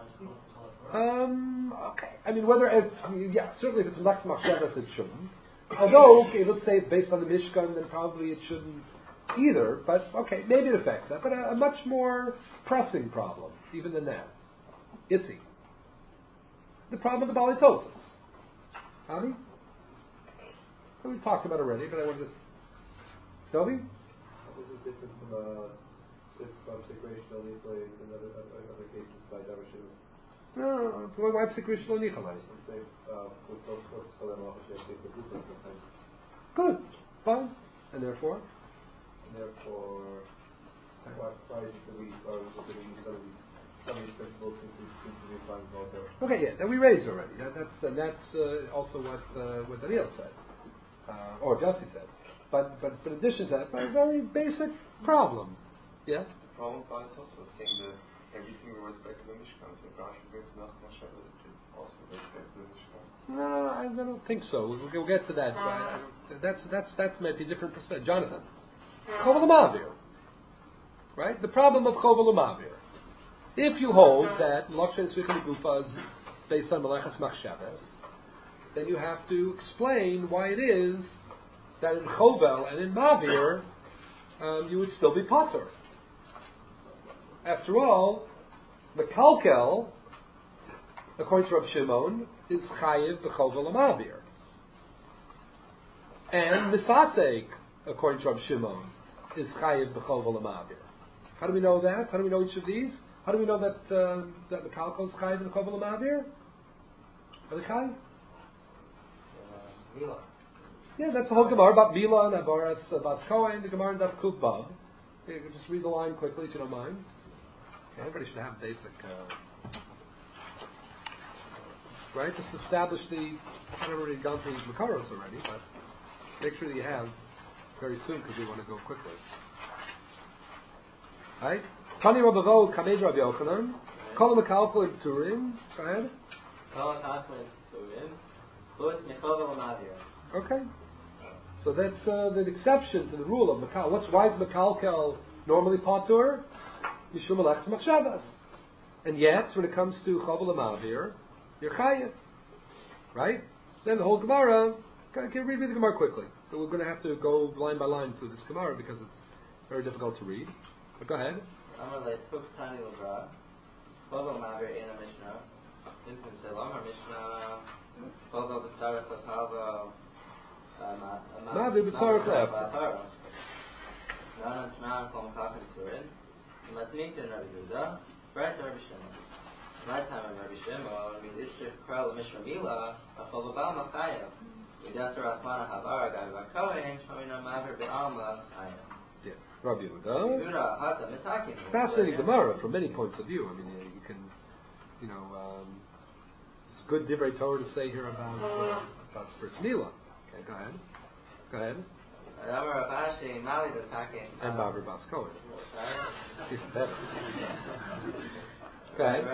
Speaker 1: Okay. I mean, certainly if it's Melachas Machshavas, it shouldn't. Although, okay, let's say it's based on the Mishkan, then probably it shouldn't either. But, okay, maybe it affects that. But a much more pressing problem, even than that. Itzi. The problem of the Balitosis. Hami? Well, we've talked about it already, but I want to just... Dovi?
Speaker 5: This is different from Psikration only played in other cases by Davashim.
Speaker 1: No, why Psikration only?
Speaker 5: I'm saying, with those courses for them, I'll take the group of the time.
Speaker 1: Good. Fine. And therefore?
Speaker 5: Why is it that we use some of these principles seem to be applying more there?
Speaker 1: Okay, yeah, that we raised already. That's also what Daniel said, or Yossi said. But in addition to that, a very basic problem. Yeah?
Speaker 6: The problem by us was saying that everything was back to the Mishkan, so Rashi brings Melachas Machshavas to also goes back to the Mishkan.
Speaker 1: No, I don't think so. We'll get to that. That might be a different perspective. Jonathan. Chovel Mavir. Right? The problem of Chovel Mavir. If you hold that Melachas Tzricha L'Gufa is based on Melachas Machshavas, then you have to explain why it is that in Chovel and in Mavir you would still be Patur. After all, Mekalkel, according to Rav Shimon, is Chayiv b'Chovel Mavir. And Misasek, according to Rav Shimon, is Chayiv b'Chovel Mavir. How do we know that? How do we know each of these? How do we know that Mekalkel is Chayiv b'Chovel Mavir? Are they Chayiv?
Speaker 2: Mila.
Speaker 1: Yeah, that's the whole Gemara about Mila and Avaras Bas Kohen, the Gemara in Daf Kuf Bab. You can just read the line quickly if you don't mind. Okay, everybody should have basic, right? Just establish the, I haven't already gone through these Makaros already, but make sure that you have very soon because we want to go quickly. Right? Tani Rabavo Kamed Rabbi Yochanan, Kol Mekalkel Turim. Go ahead.
Speaker 2: Kol Mekalkel Turim. Chutz Mechovel Mavir.
Speaker 1: Okay. So that's the exception to the rule of Makal. Why is Mekalkel normally Patur? Mishum Melachas Machshavas. And yet, when it comes to Chovel Mavir, you're Chayiv. Right? Then the whole Gemara, read the Gemara quickly. So we're going to have to go line by line through this Gemara because it's very difficult to read. But go ahead.
Speaker 2: Amalei Tuk Tani Lebra. Chovel Mavir in a Mishnah. Simsim Selam, our Mishnah. Chovel B'tzarech L'Palvo.
Speaker 1: Mavir B'tzarech L'Efra.
Speaker 2: Ranan Shnan Kol Mekalkel Turim. Matnitin Rabbi Yehuda. Right to Rabbi Shimon. Right time of Rabbi Shimon. We literally call the Mishnah Mila. Achol B'Bal Machayev. Yidasar Achmana Havar Gai B'Kohen. Shomina Mavir B'Alma Chayev.
Speaker 1: Yeah, Rabbi Yehuda.
Speaker 2: Yehuda Hata Mitakin.
Speaker 1: Fascinating Gemara from many points of view. I mean, you can, it's good divrei Torah to say here about the first Mila. Okay, go ahead. Go ahead. And Barbara Bas Cohen. Even better. Go ahead.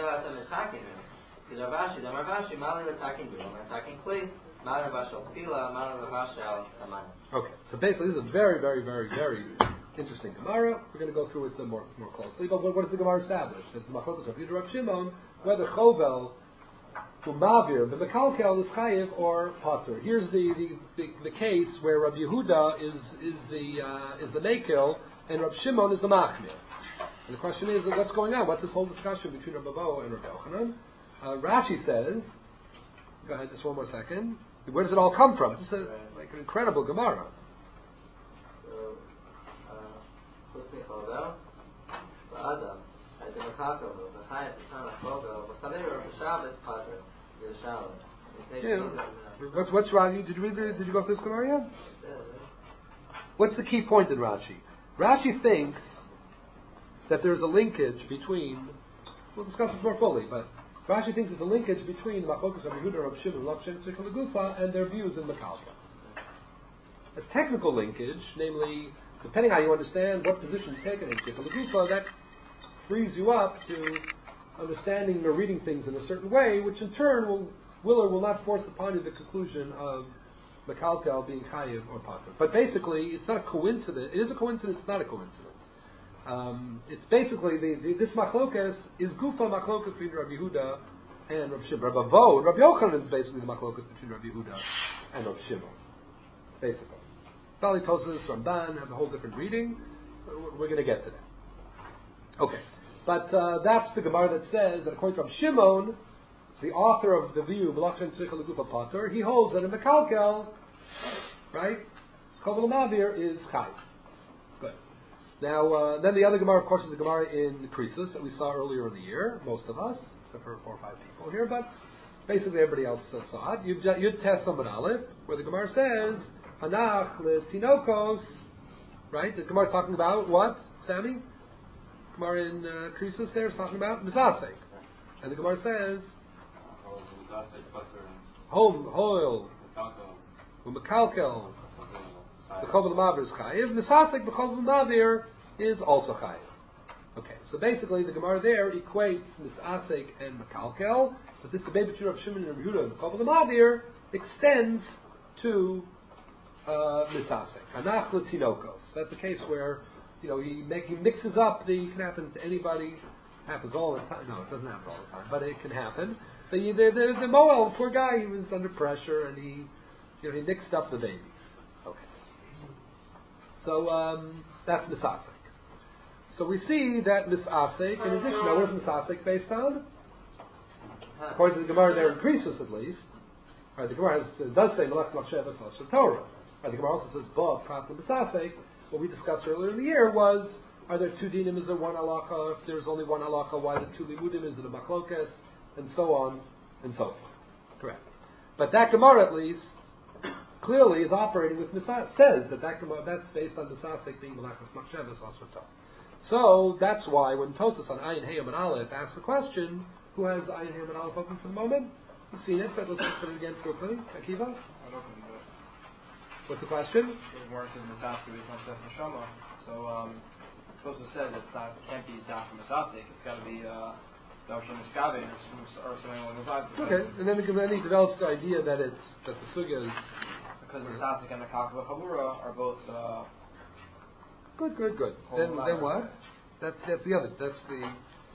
Speaker 1: Okay, so basically this is a very, very, very, very interesting Gemara. We're going to go through it more closely. But what does the Gemara establish? It's Machlokes Rav Yehuda Rav Shimon, whether Chovel to Mavir, the Mekalkel is Chayiv or Patur. Here's the case where Rabbi Yehuda is the Mekil and Rabbi Shimon is the Machmir. And the question is, what's going on? What's this whole discussion between Rabbi Bo and Rabbi Yochanan? Rashi says, go ahead, just one more second. Where does it all come from? This is like an incredible Gemara. What's Rashi? Did you go through this Gemara yet? What's the key point in Rashi? Rashi thinks that there's a linkage between. We'll discuss this more fully, but Rashi thinks there's a linkage between Machlokes Rabbi Yehuda, Rav Shimon, Melachas Tzricha L'Gufa, and their views in Mekalkel. A technical linkage, namely, depending how you understand what position you take in Tzricha L'Gufa, that frees you up to understanding or reading things in a certain way, which in turn will or will not force upon you the conclusion of Mekalkel being Chayiv or Pater. But basically, it's not a coincidence. It is a coincidence, it's not a coincidence. It's basically, this Machlokas is Gufa Machlokas between Rabbi Yehuda and Rabbi Shimon. Rabbi Vo and Rabbi Yochanan is basically the Machlokas between Rabbi Yehuda and Rabbi Shimon. Basically. Bali Tosas, Ramban have a whole different reading. We're going to get to that. Okay. But that's the Gemara that says that according to Rabbi Shimon, the author of the view, B'lachshen Tzricha L'Gufa Pater, he holds that in the Kalkel, right, Kovel Mavir is Chayiv. Good. Now, then the other Gemara, of course, is the Gemara in Krisus that we saw earlier in the year, most of us, except for 4 or 5 people here, but basically everybody else saw it. Yud Tes Amud Aleph, where the Gemara says, Hanach L'Tinokos, right? The Gemara is talking about what, Sammy? Gemara in Krisus there is talking about Misasek. And the Gemara says, Hom, Hoil, U'Mekalkel, B'chov L'Mavir is Chayiv. Misasek B'chov L'Mavir is also Chayiv. Okay, so basically the Gemara there equates Misasek and Mekalkel, but this debate between Rav Shimon and Rav Yehuda and B'chov L'Mavir extends to Misasek. Hanach L'Tinokos. That's a case where, he mixes up it can happen to anybody, happens all the time. No, it doesn't happen all the time, but it can happen. The Moel, poor guy, he was under pressure and he mixed up the babies. Okay. So, that's Misasek. So we see that Misasek, in addition, now what is Misasek based on? According to the Gemara there in Krisus at least, right, the Gemara does say Melech Machshavas Asher Torah. Right, the Gemara also says Bo Prat Misasek. What we discussed earlier in the year was, are there 2 dinim, is there 1 halacha? If there's only 1 halacha, why the 2 limudim? Is it a machlokas? And so on and so forth. Correct. But that Gemara at least clearly is operating with Misasek, says that Gemara, that's based on Misasek being Melechas Machshavas Asrato. So that's why when Tosas on Ayin Hayam and Aleph asks the question, who has Ayin Hayam and Aleph open for the moment? You've seen it, but let's look at it again quickly. Akiva? What's the question?
Speaker 2: The Gemara says Misasek is not Daf Neshama. So, Tosas says it can't be Daf Misasek. It's got to be Darshan Miskabe or something along those lines.
Speaker 1: Okay, and then he develops the idea that the sugya is
Speaker 2: because Misasek and the Kalkel Chabura are both.
Speaker 1: Good. Then what? That's the other. That's the.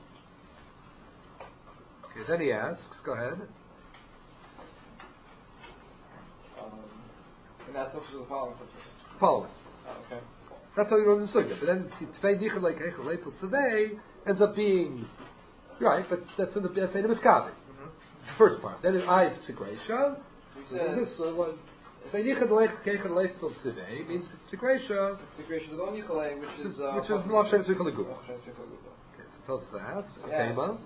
Speaker 1: Okay. Then he asks. Go ahead.
Speaker 2: And that talks to the following.
Speaker 1: Following.
Speaker 2: Oh, okay.
Speaker 1: That's how you know the sugya. But then Tzvei Dichel like Hechel Leitzel Tzvei ends up being right. But that's in the Miskavi. First part. Then in Ay's Psikresha. This Tzvei Dichel like Hechel Leitzel Tzvei means Psikresha.
Speaker 2: Psikresha the Bon Yichale, which is
Speaker 1: Malav Shem Tzvei Leguf. Okay. So tell us that.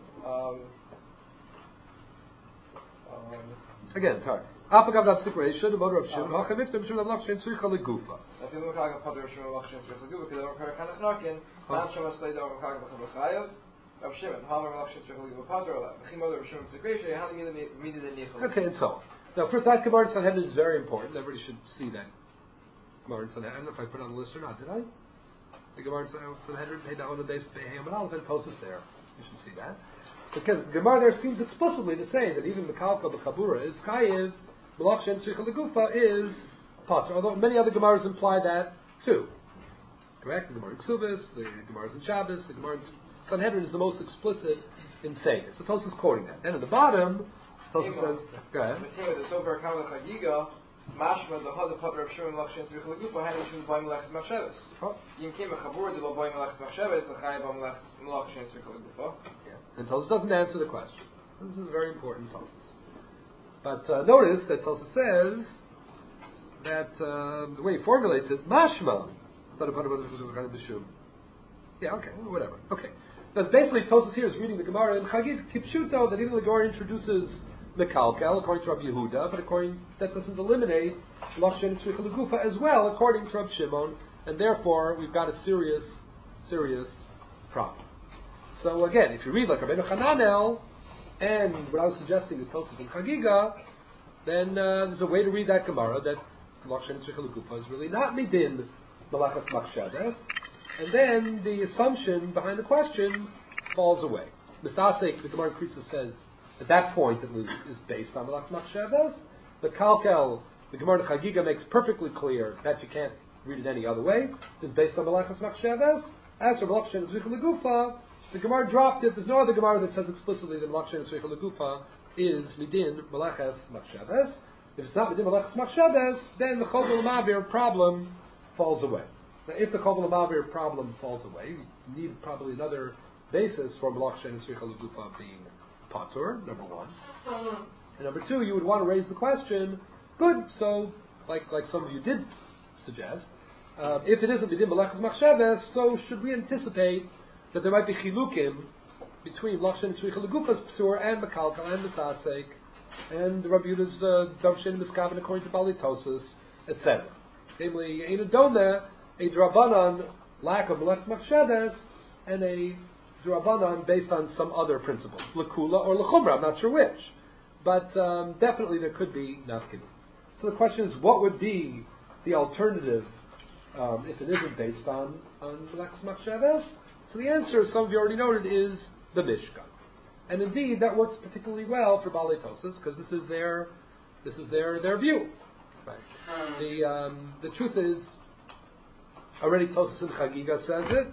Speaker 1: Again, Tar. Afagav Dav Psikresha, the mother of Shimon, Hachavif, the Mishum Malav Shem Tzvei Legufa.
Speaker 2: I feel like I put the Shimon Malav Shem Tzvei Legufa because I'm kind of knocking. Not Shemah Slay Dom Kag B'Chav of Shimon. Hamer Malav Shem Tzvei Legufa Padra. B'Chimod of Shimon Psikresha. How do you mean the Nichol?
Speaker 1: Okay, and so on. Now, first, that Gemara in Sanhedrin is very important. Everybody should see that Gemara in Sanhedrin. I don't know if I put it on the list or not. Did I? The Gemara in Sanhedrin, Hey Da'on and Beis Behayim and Aleph, and Tosas there. You should see that. Because Gemara there seems explicitly to say that even Mekalka B'Chabura is Chayiv, Malach Shem Tzricha Legufa is Pater. Although many other Gemaras imply that too. Correct? The Gemara in Ksubis, the Gemaras in Shabbos, the Gemara in Sanhedrin is the most explicit in saying it. So Tosas is quoting that. Then at the bottom, Tosas says, go ahead.
Speaker 2: Mashma the Hada Pater of Shimon Malach Shem Tzricha Legufa had Shimon Boy Malach Machshavas. Yim Kim Chabur de Lo Boy Malach Machshavas the Chayiv Malach Shem Tzricha Legufa.
Speaker 1: And Tosas doesn't answer the question. This is very important, Tosas. But notice that Tosas says that the way he formulates it, Mashma. Yeah, okay, whatever. Okay. That's basically Tosas here is reading the Gemara in Chagig Kipshuto that even the Gemara introduces Mekalkel according to Rabbi Yehuda, but that doesn't eliminate Malach Shem Tzricha Legufa as well according to Rabbi Shimon, and therefore we've got a serious problem. So again, if you read like Rabbeinu Hananel, and what I was suggesting is Tosas and Chagiga, then there's a way to read that Gemara that Malach Shem Tzricha Legufa is really not midin Malachas Machshavas, and then the assumption behind the question falls away. Misasek, the Gemara in Krisa says, at that point at least, is based on Malachas Machshavas. The Kalkel, the Gemara in Chagiga makes perfectly clear that you can't read it any other way, is based on Malachas Machshavas. As for Malach Shein Tzricha Legufa, the Gemara dropped it. There's no other Gemara that says explicitly that Malach Shein Tzricha Legufa is Midin Malachas Machshavas. If it's not Midin Malachas Machshavas, then the Chol Ma'avir problem falls away. Now, if the Chol Ma'avir problem falls away, you need probably another basis for Malach Shein Tzricha Legufa being Patur, number one. And number two, you would want to raise the question, good, so, like some of you did suggest, if it isn't Midin Malachas Machshavas, so should we anticipate that there might be chilukim between Malach Shein Tzricha Legufa's Patur and Mekalkal and Misasek and Rabbi Yehuda's Dov Shein Miskaven according to Bali Tosis, etc. Namely, Ein Adoneh, a Drabanan lack of Malachas Machshavas, and a Drabanan based on some other principle, Lakula or Lachumra, I'm not sure which. But definitely there could be nafkin. So the question is, what would be the alternative if it isn't based on Malachas Machshavas? So the answer, as some of you already noted, is the Mishkan. And indeed, that works particularly well for Balei Tosas, because this is their view. Right. The truth is, already Tosas in Chagiga says it.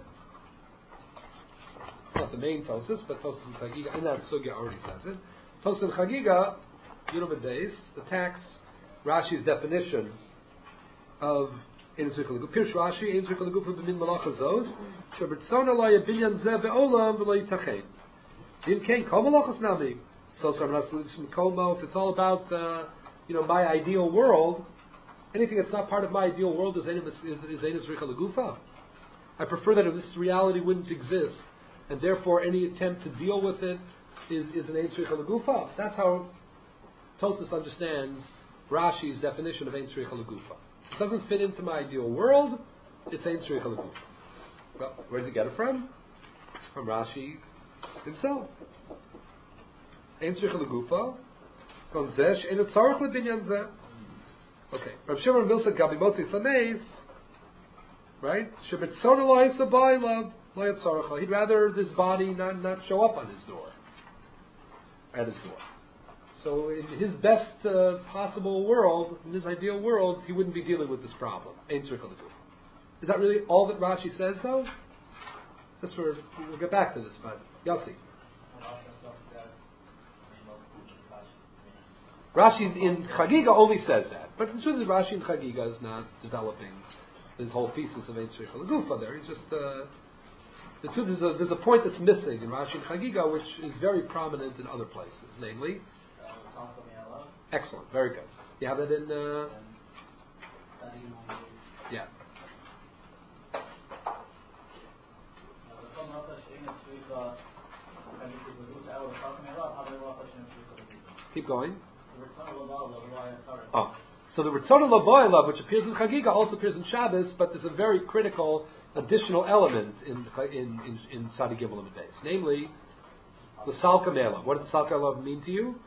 Speaker 1: It's not the main Tosas, but Tosas in Chagiga, in that Sugya already says it. Tosas in Chagiga, Yudam Beis, attacks Rashi's definition of Ein Tzricha Legufa. Pirsh Rashi, Ein Tzricha Legufa b'min malachas zos, shebertzona lo yabinyan zeh be'olam v'lo yitached. Im kein kol malachas nami. So if it's all about my ideal world, anything that's not part of my ideal world is Ein Tzricha Legufa. I prefer that if this reality wouldn't exist, and therefore any attempt to deal with it is an Ein Tzricha Legufa. That's how Tosas understands Rashi's definition of Ein Tzricha Legufa. It doesn't fit into my ideal world, it's Ein Tzricha Legufa. Well, where does he get it from? From Rashi himself. Ein Tzricha Legufa, from Zeh she'eino tzarich lebinyan zeh. Okay. Rav Shimon Milsa Gabi Motzi Sameis, right? Shebetzona lo yisabai lo yatzarich. He'd rather this body not show up on his door. At his door. So in his best possible world, in his ideal world, he wouldn't be dealing with this problem. Ein Tzricha Legufa. Is that really all that Rashi says, though? We'll get back to this, but Yossi. Rashi in Chagiga only says that. But the truth is Rashi in Chagiga is not developing his whole thesis of Ein Tzricha Legufa there. He's just... the truth is there's a point that's missing in Rashi and Chagiga, which is very prominent in other places, namely... Excellent, very good. You have it in... Yeah. Keep going. Oh. So the Ritzon Lavoy, which appears in Chagiga, also appears in Shabbos, but there's a very critical additional element in Tzadi Gimel and Beis, namely the Salka Mela. What does the Salka Mela mean to you?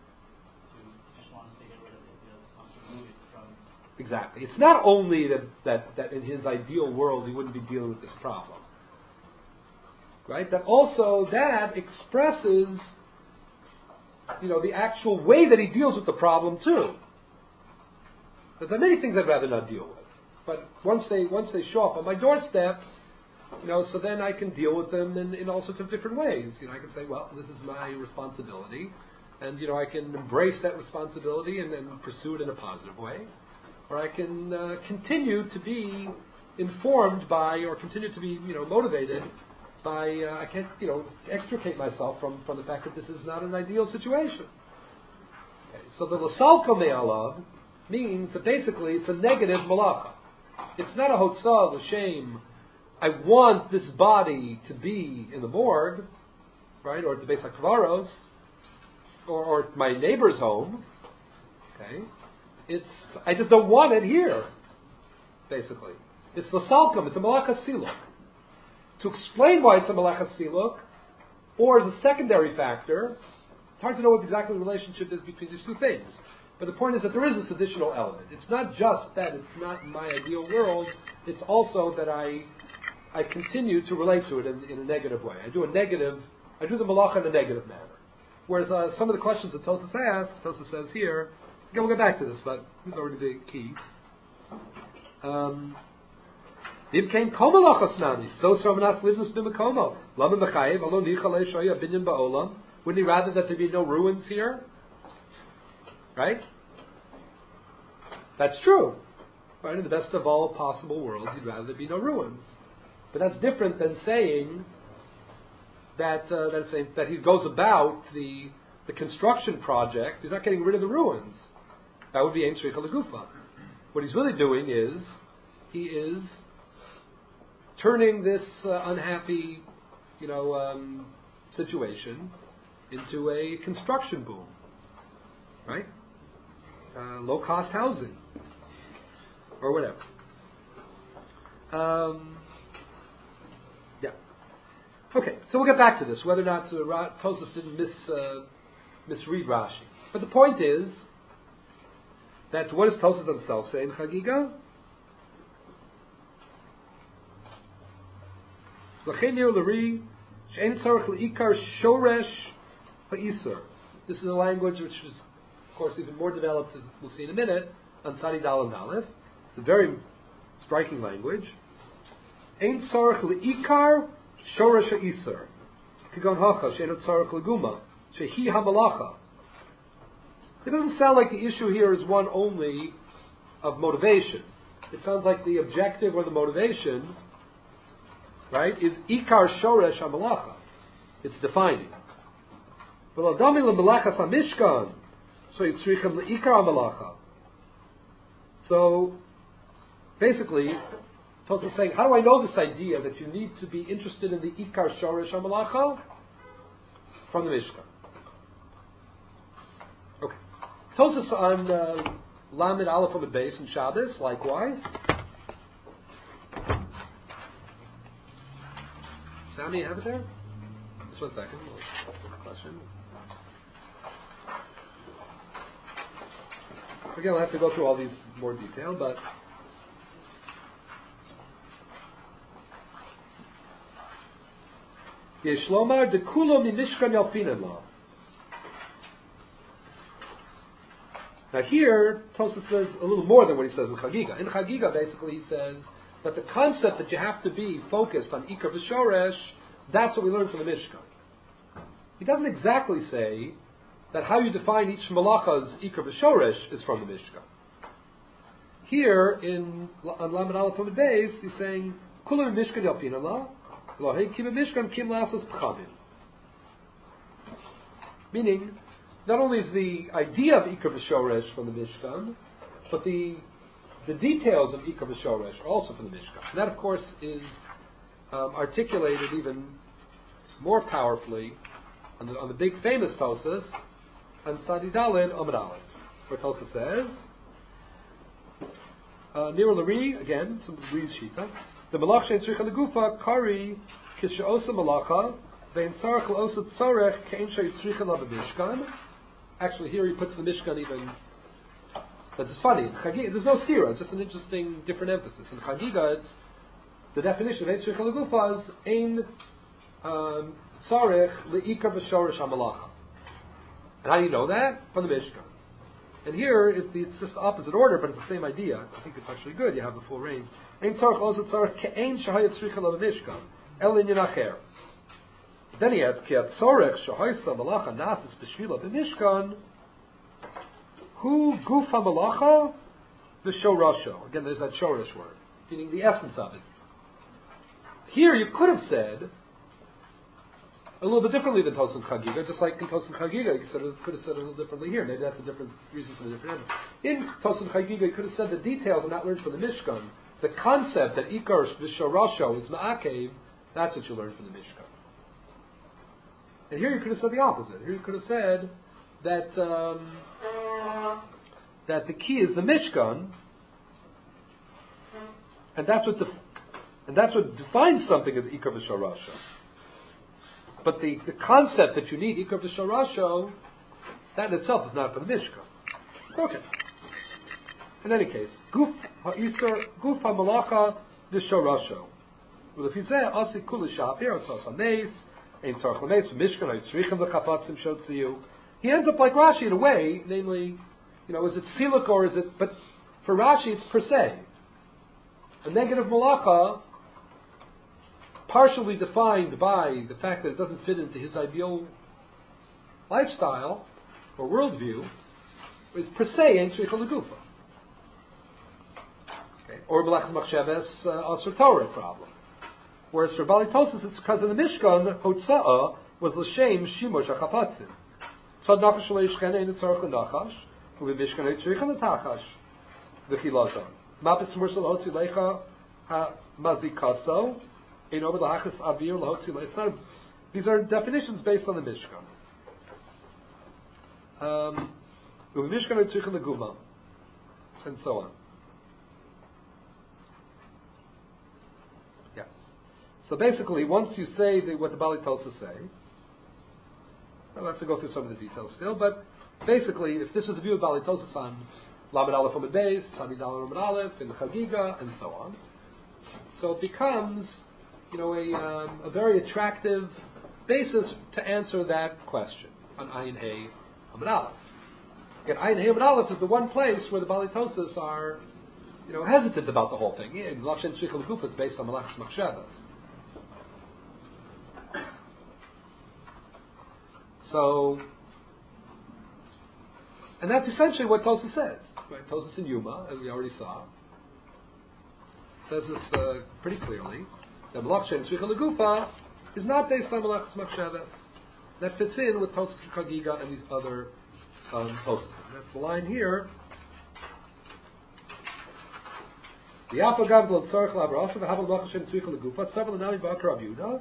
Speaker 1: Exactly. It's not only that in his ideal world he wouldn't be dealing with this problem, right? That also that expresses, the actual way that he deals with the problem too. There's many things I'd rather not deal with, but once they show up on my doorstep, so then I can deal with them in all sorts of different ways. I can say, well, this is my responsibility, and I can embrace that responsibility and pursue it in a positive way, or I can continue to be informed by, or continue to be motivated by. I can't extricate myself from the fact that this is not an ideal situation. Okay, so the Lasalka Me'alav means that basically it's a negative malacha. It's not a hotzah, l'shem. I want this body to be in the morgue, right, or at the Beis HaKvaros, or my neighbor's home. Okay, I just don't want it here. Basically, it's l'salkum. It's a malachas siluk. To explain why it's a malachas siluk, or as a secondary factor, it's hard to know what exactly the relationship is between these two things. But the point is that there is this additional element. It's not just that it's not my ideal world. It's also that I continue to relate to it in a negative way. I I do the malacha in a negative manner. Whereas some of the questions that Tosas asks, Tosas says here, again, we'll get back to this, but this is already the key. If came komalachas nami, so sramanas livnus b'makomo, lama mechayev alo nichale shoya binyan ba'olam. Wouldn't he rather that there be no ruins here? Right? That's true. Right? In the best of all possible worlds, he'd rather there be no ruins. But that's different than saying that he goes about the construction project. He's not getting rid of the ruins. That would be ein shricha legufa. What he's really doing is he is turning this unhappy, situation into a construction boom, right? Low-cost housing, or whatever. Yeah. Okay, so we'll get back to this, whether or not Tosas didn't misread Rashi. But the point is that what does Tosas himself say in Chagiga? This is a language which is, of course, even more developed, we'll see in a minute, on Sadi Dal and Aleph. It's a very striking language. Ein tzarech leikar shoresh ha'isar. Kigon hacha she'enot tzarech leguma. Shehi hamalacha. It doesn't sound like the issue here is one only of motivation. It sounds like the objective or the motivation, right, is ikar shoresh hamalacha. It's defining. V'ladami lemelachas hamishkan. So yitzrichem leikar hamalacha. So, basically, Tosas is saying, how do I know this idea that you need to be interested in the ikar shoresh hamalacha? From the Mishkan. Okay. Tosas on Lamed Aleph on the base and Shabbos, likewise. Sammy, you have it there? Just 1 second. Question. Again, we'll have to go through all these in more detail, but Yeshlomar de kulo mi mishkan yalfinan la. Now here, Tosas says a little more than what he says in Chagiga. In Chagiga, basically, he says that the concept that you have to be focused on Ikar v'Shoresh, that's what we learn from the Mishkan. He doesn't exactly say that how you define each malacha's Ikar v'Shoresh is from the Mishkan. Here, on Lamed Aleph Amud Beis, he's saying, Kulam Mishkan Yalfinan la, Lohei Kim Mishkan Kim Lasas Pchavim. Meaning, not only is the idea of Ikar v'Shoresh from the Mishkan, but the details of Ikar v'Shoresh are also from the Mishkan. And that, of course, is articulated even more powerfully on the big famous Tosas, on Sadi Daled Amud Aleph, where Tosas says, Nira Lari, again, some Ri's Shita, the Malach Shein Tzricha Legufa, Kari, Kisha Malacha, Vein Tzarech L'Osa Tzarech, Kein Shei Tzricha La B'Mishkan. Actually, here he puts the Mishkan even, that's just funny. There's no stira, it's just an interesting, different emphasis. In Chagiga, it's, the definition of Ein Tzricha Legufa is Ein Tzarech L'Ikar V'Shoresh HaMalacha. And how do you know that? From the Mishkan. And here, it's just opposite order, but it's the same idea. I think it's actually good. You have the full range. Ein tzarech also tzarech ke'ein shahaya tzricha la b'mishkan el inyan acher. Then he adds ki tzarech shahaysa malacha nasis b'shvila b'mishkan hu guf ha-malacha v'shorasho. Again, there's that shorash word, meaning the essence of it. Here, you could have said a little bit differently than Tosas and Chagiga, just like in Tosas and Chagiga, you could have said it a little differently here. Maybe that's a different reason for the different answer. In Tosas and Chagiga, you could have said the details are not learned from the Mishkan. The concept that Ikar V'Shorasho is Ma'akev, that's what you learn from the Mishkan. And here you could have said the opposite. Here you could have said that that the key is the Mishkan, and that's what defines something as Ikar V'Shorasho. But the concept that you need, Ikar v'Shorasho, that in itself is not from the Mishkan. Okay. In any case, Guf ha'Malacha v'Shorasho. Well, if you say, Asi kula shapir, it's also mace, Ein Tzarech L'Meis, Mishkan, Yitzrichim V'Chafatzim Shotziyu. He ends up like Rashi in a way, namely, is it siluk or is it, but for Rashi it's per se. A negative malacha, partially defined by the fact that it doesn't fit into his ideal lifestyle or worldview, is per se Ein Tzricha L'Gufa. Okay. Or Melachas Machsheves Asur Torah problem. Whereas for Bali Tosas, it's because in the Mishkan, Hotza'ah was L'Shem Shimush HaChapatzim. Tzad Nachash Shalei Shchene Ein Tzarech L'Nachash, Uvi Mishkan Ein Tzricha L'Tachash, V'chilazon. Mapitz Mursal Hotzi Lecha HaMazikaso, Ein Obed L'Hachas Avir L'Hotzi Lecha. These are definitions based on the Mishkan. Uvi Mishkan Ein Tzricha L'Guma, and so on. So basically, once you say what the Bali Tosa say, I'll have to go through some of the details still, but basically, if this is the view of Bali Tosa on Lamed Aleph Amud Beis, Tzadi Daled Amud Aleph, in the Chagiga, and so on, so it becomes, a very attractive basis to answer that question on Ayin Hey Amud Aleph. Again, Ayin Hey Amud Aleph is the one place where the Bali Tosas are, hesitant about the whole thing. In L'Shem Tzricha L'Gufa is based on Melachas Machshavas. So, and that's essentially what Tosas says. Right? Tosas in Yuma, as we already saw, says this pretty clearly, that Melach Shem Tzricha L'Gufa is not based on Melachas Machshavas. That fits in with Tosas and Chagiga and these other Tosas. That's the line here. The Afagav Lo Tzarech L'Abrasa V'Havel Melach Shem Tzricha L'Gufa Savel L'Nami B'Akar Rav Yehuda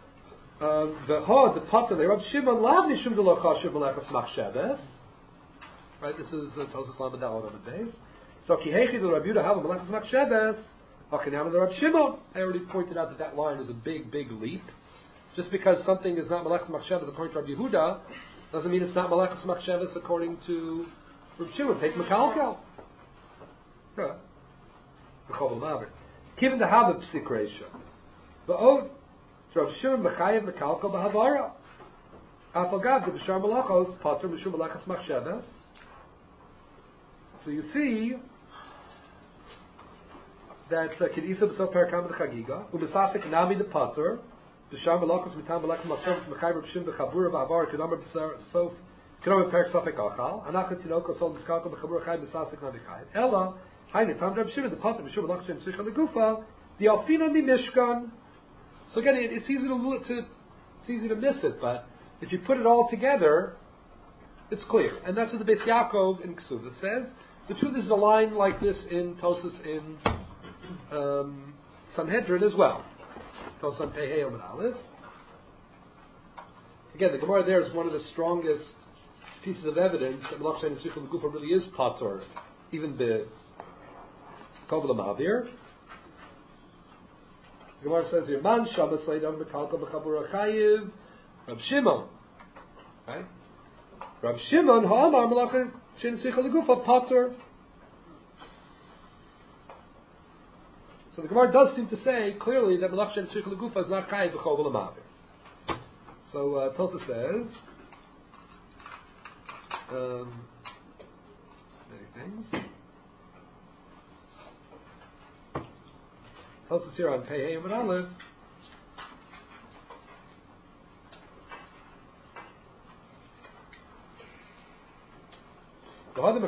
Speaker 1: the Potter, the Rab Shimon Lav Nishum de Lo Chashiv Melechas Machshavas. Right, this is Tosas Lamed Daled on the base. So Ki Hechi the Rab Yehuda Havel Melechas Machshavas. Hachinam the Rab Shimon. I already pointed out that line is a big, big leap. Just because something is not Melechas Machshavas according to Rab Yehuda doesn't mean it's not Melechas Machshavas according to Rab Shimon. Take Mekalkel. Right. Mechovel Maver. Given the Habib Psik Reisha. Rav Shimon Mechayev Mekalkel B'Havara. Afagav the B'Shar Malachos Pater Mishum Melechas Machshavas. So you see that Kedisa B'Sof Parakam Chagiga U'B'Sasik Nami the Pater B'Shar Malachos Mitam Melechas Machshavas Mechayev Rav Shimon B'Chabura B'Havara Kedamar B'Sof Kedamar Perak Sofek Achal Anachat Tinoko Sol B'Skalkel B'Chabura Chayev B'Sasik Nami Chayev Ella Haine Tam Rav Shimon the Pater Mishum Melechas Shem Tzricha L'Gufa the Alfina Mi Mishkan. So again, it's easy to miss it, but if you put it all together, it's clear. And that's what the Beis Yaakov in Ksuva says. The truth is a line like this in Tosas in Sanhedrin as well. Tosas on Pei Hei Amud Aleph. Again, the Gemara there is one of the strongest pieces of evidence that Melach Shem Tzricha L'Gufa really is Patur, even the Kavla Mavir. The Gemara says here, Man Shabbos Leidam Mekalkel B'Chabura Chayiv Rab Shimon. Right? Rab Shimon Ha'amar Melach Shem Tzricha L'Gufa Patur. So the Gemara does seem to say clearly that Melach Shem Tzricha L'Gufa is not Chayiv B'Chavul Ma'avir. So Tosa says many things. Tosas here on Pei Hei Amud Aleph. One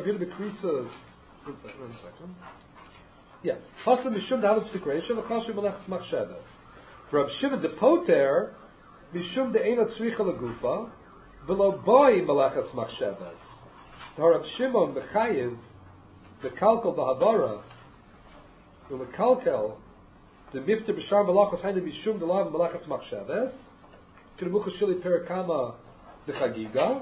Speaker 1: second. Yeah. Pasal Mishum Da'alav Psikreisha V'Chashiv Melechas Machshavas. Rab Shimon the Poter Mishum De'ena Tzricha L'Gufa V'lo Boi Melechas Machshavas. Rab Shimon Mechayiv V'Kalkel B'Havara V'Mekalkel the Mifta B'Shar Malachos Hainu Mishum Delav Melechas Machshavas K'nemucha Shili Perakama V'Chagiga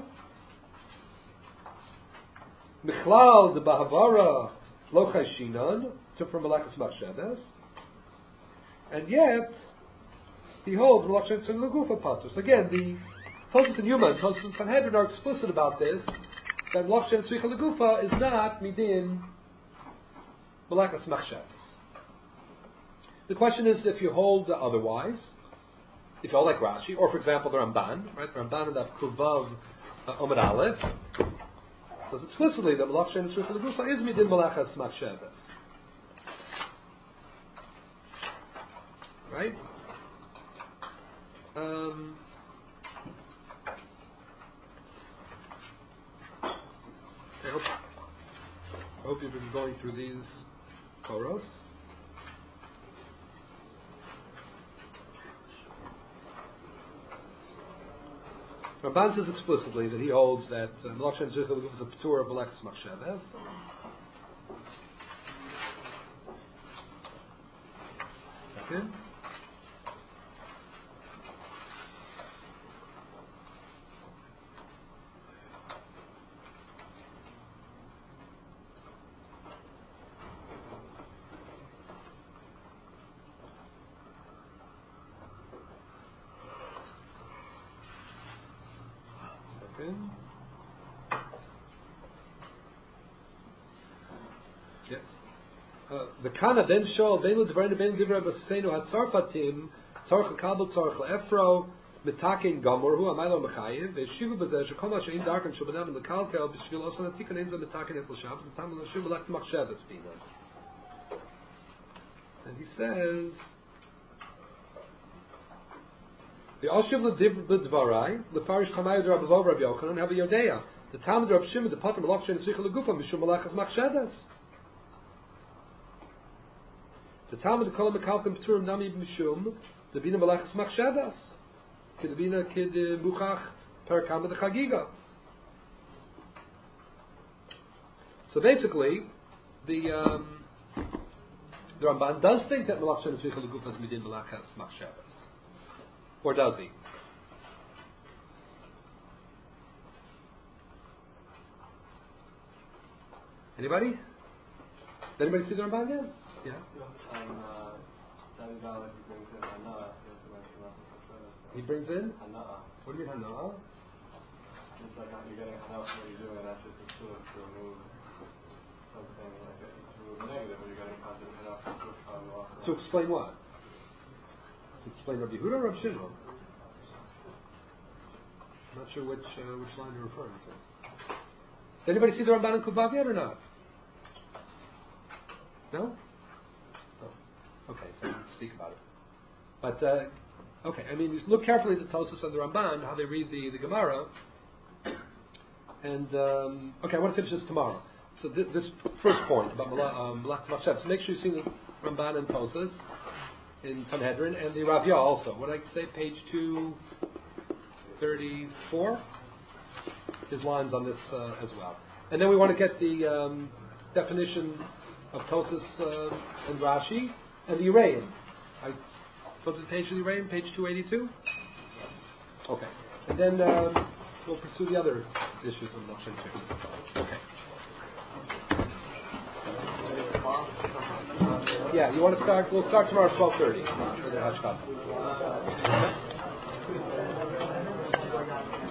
Speaker 1: Michlal the B'Havara Lo Chayshinan took from Melechas Machshavas, and yet he holds Melech Shem Tzricha L'Gufa Patur. So again, the Tosas in Yuma and Tosas in Sanhedrin are explicit about this, that Melech Shem Tzricha L'Gufa is not midin Melechas Machshavas. The question is, if you hold otherwise, if you all like Rashi, or for example the Ramban, right? The Ramban in that Kuvav Omid Aleph says explicitly that Malach Shein Tzricha L'Gufa is midin Malachas Machshavas. Right? I hope you've been going through these Toros. Ramban says explicitly that he holds that Malach Shein Tzricha L'Gufa is a P'tur of Malachas Machshavas. Second. Yes. The Kana then showed Beinu Dvarin Beinu Divrei Basseinu Hatzarfatim Tzarch Kabel Tzarch Efro Mitakin Gomor Hu Amaylo Mechayev Veshivu Bezeh Shekol Ma Shein Darkan Shubanam Lekalkel B'Shvil Osan Atikan Enza Mitakin Etzel Shabbos and Tam L'Shiv L'Lech Machshavas Bina. And he says the Oshiv L'Dvarai L'Farish Chamayu D'Rabavov Rabbi Yochanan have a Yodea. The Talmud Rab Shimon the Pater Malach Shein Tzricha L'Gufa Mishum Malachas Machshavas. The Talmud Kol Mekalkim P'turim Nami Mishum the Bina Malachas Machshavas. Kid Bina Kid Muchach Parakama the Chagiga. So basically, the Ramban does think that Malach Shein Tzricha L'Gufa is Midin Malachas Machshavas. Or does he? Anybody? Did anybody see the Ramban yet? Yeah. He brings in? What do you mean Hana'a?
Speaker 5: It's like you're getting Hana'a from what you're doing, and that's just a sort to remove something, like to remove the negative, but you're getting positive Hana'a.
Speaker 1: To explain what? To explain Rabbi Yehuda or Rabbi Shimon? I'm not sure which line you're referring to. Did anybody see the Ramban in Kuvav yet or not? No? Oh. Okay, so we'll speak about it. But, okay, I mean, you look carefully at the Tosas and the Ramban, how they read the Gemara. And, okay, I want to finish this tomorrow. So this first point about Malach Machshavas. So make sure you see the Ramban and Tosas in Sanhedrin, and the Rav Yah also. What did I say, page 234? His lines on this as well. And then we want to get the definition of Tosas and Rashi, and the Uraim. I flip to the page of the Uraim, page 282. Okay. And then we'll pursue the other issues of Malach Shein Tzricha. Okay. Yeah, you want to start? We'll start tomorrow at 12:30 for the Hashkafa.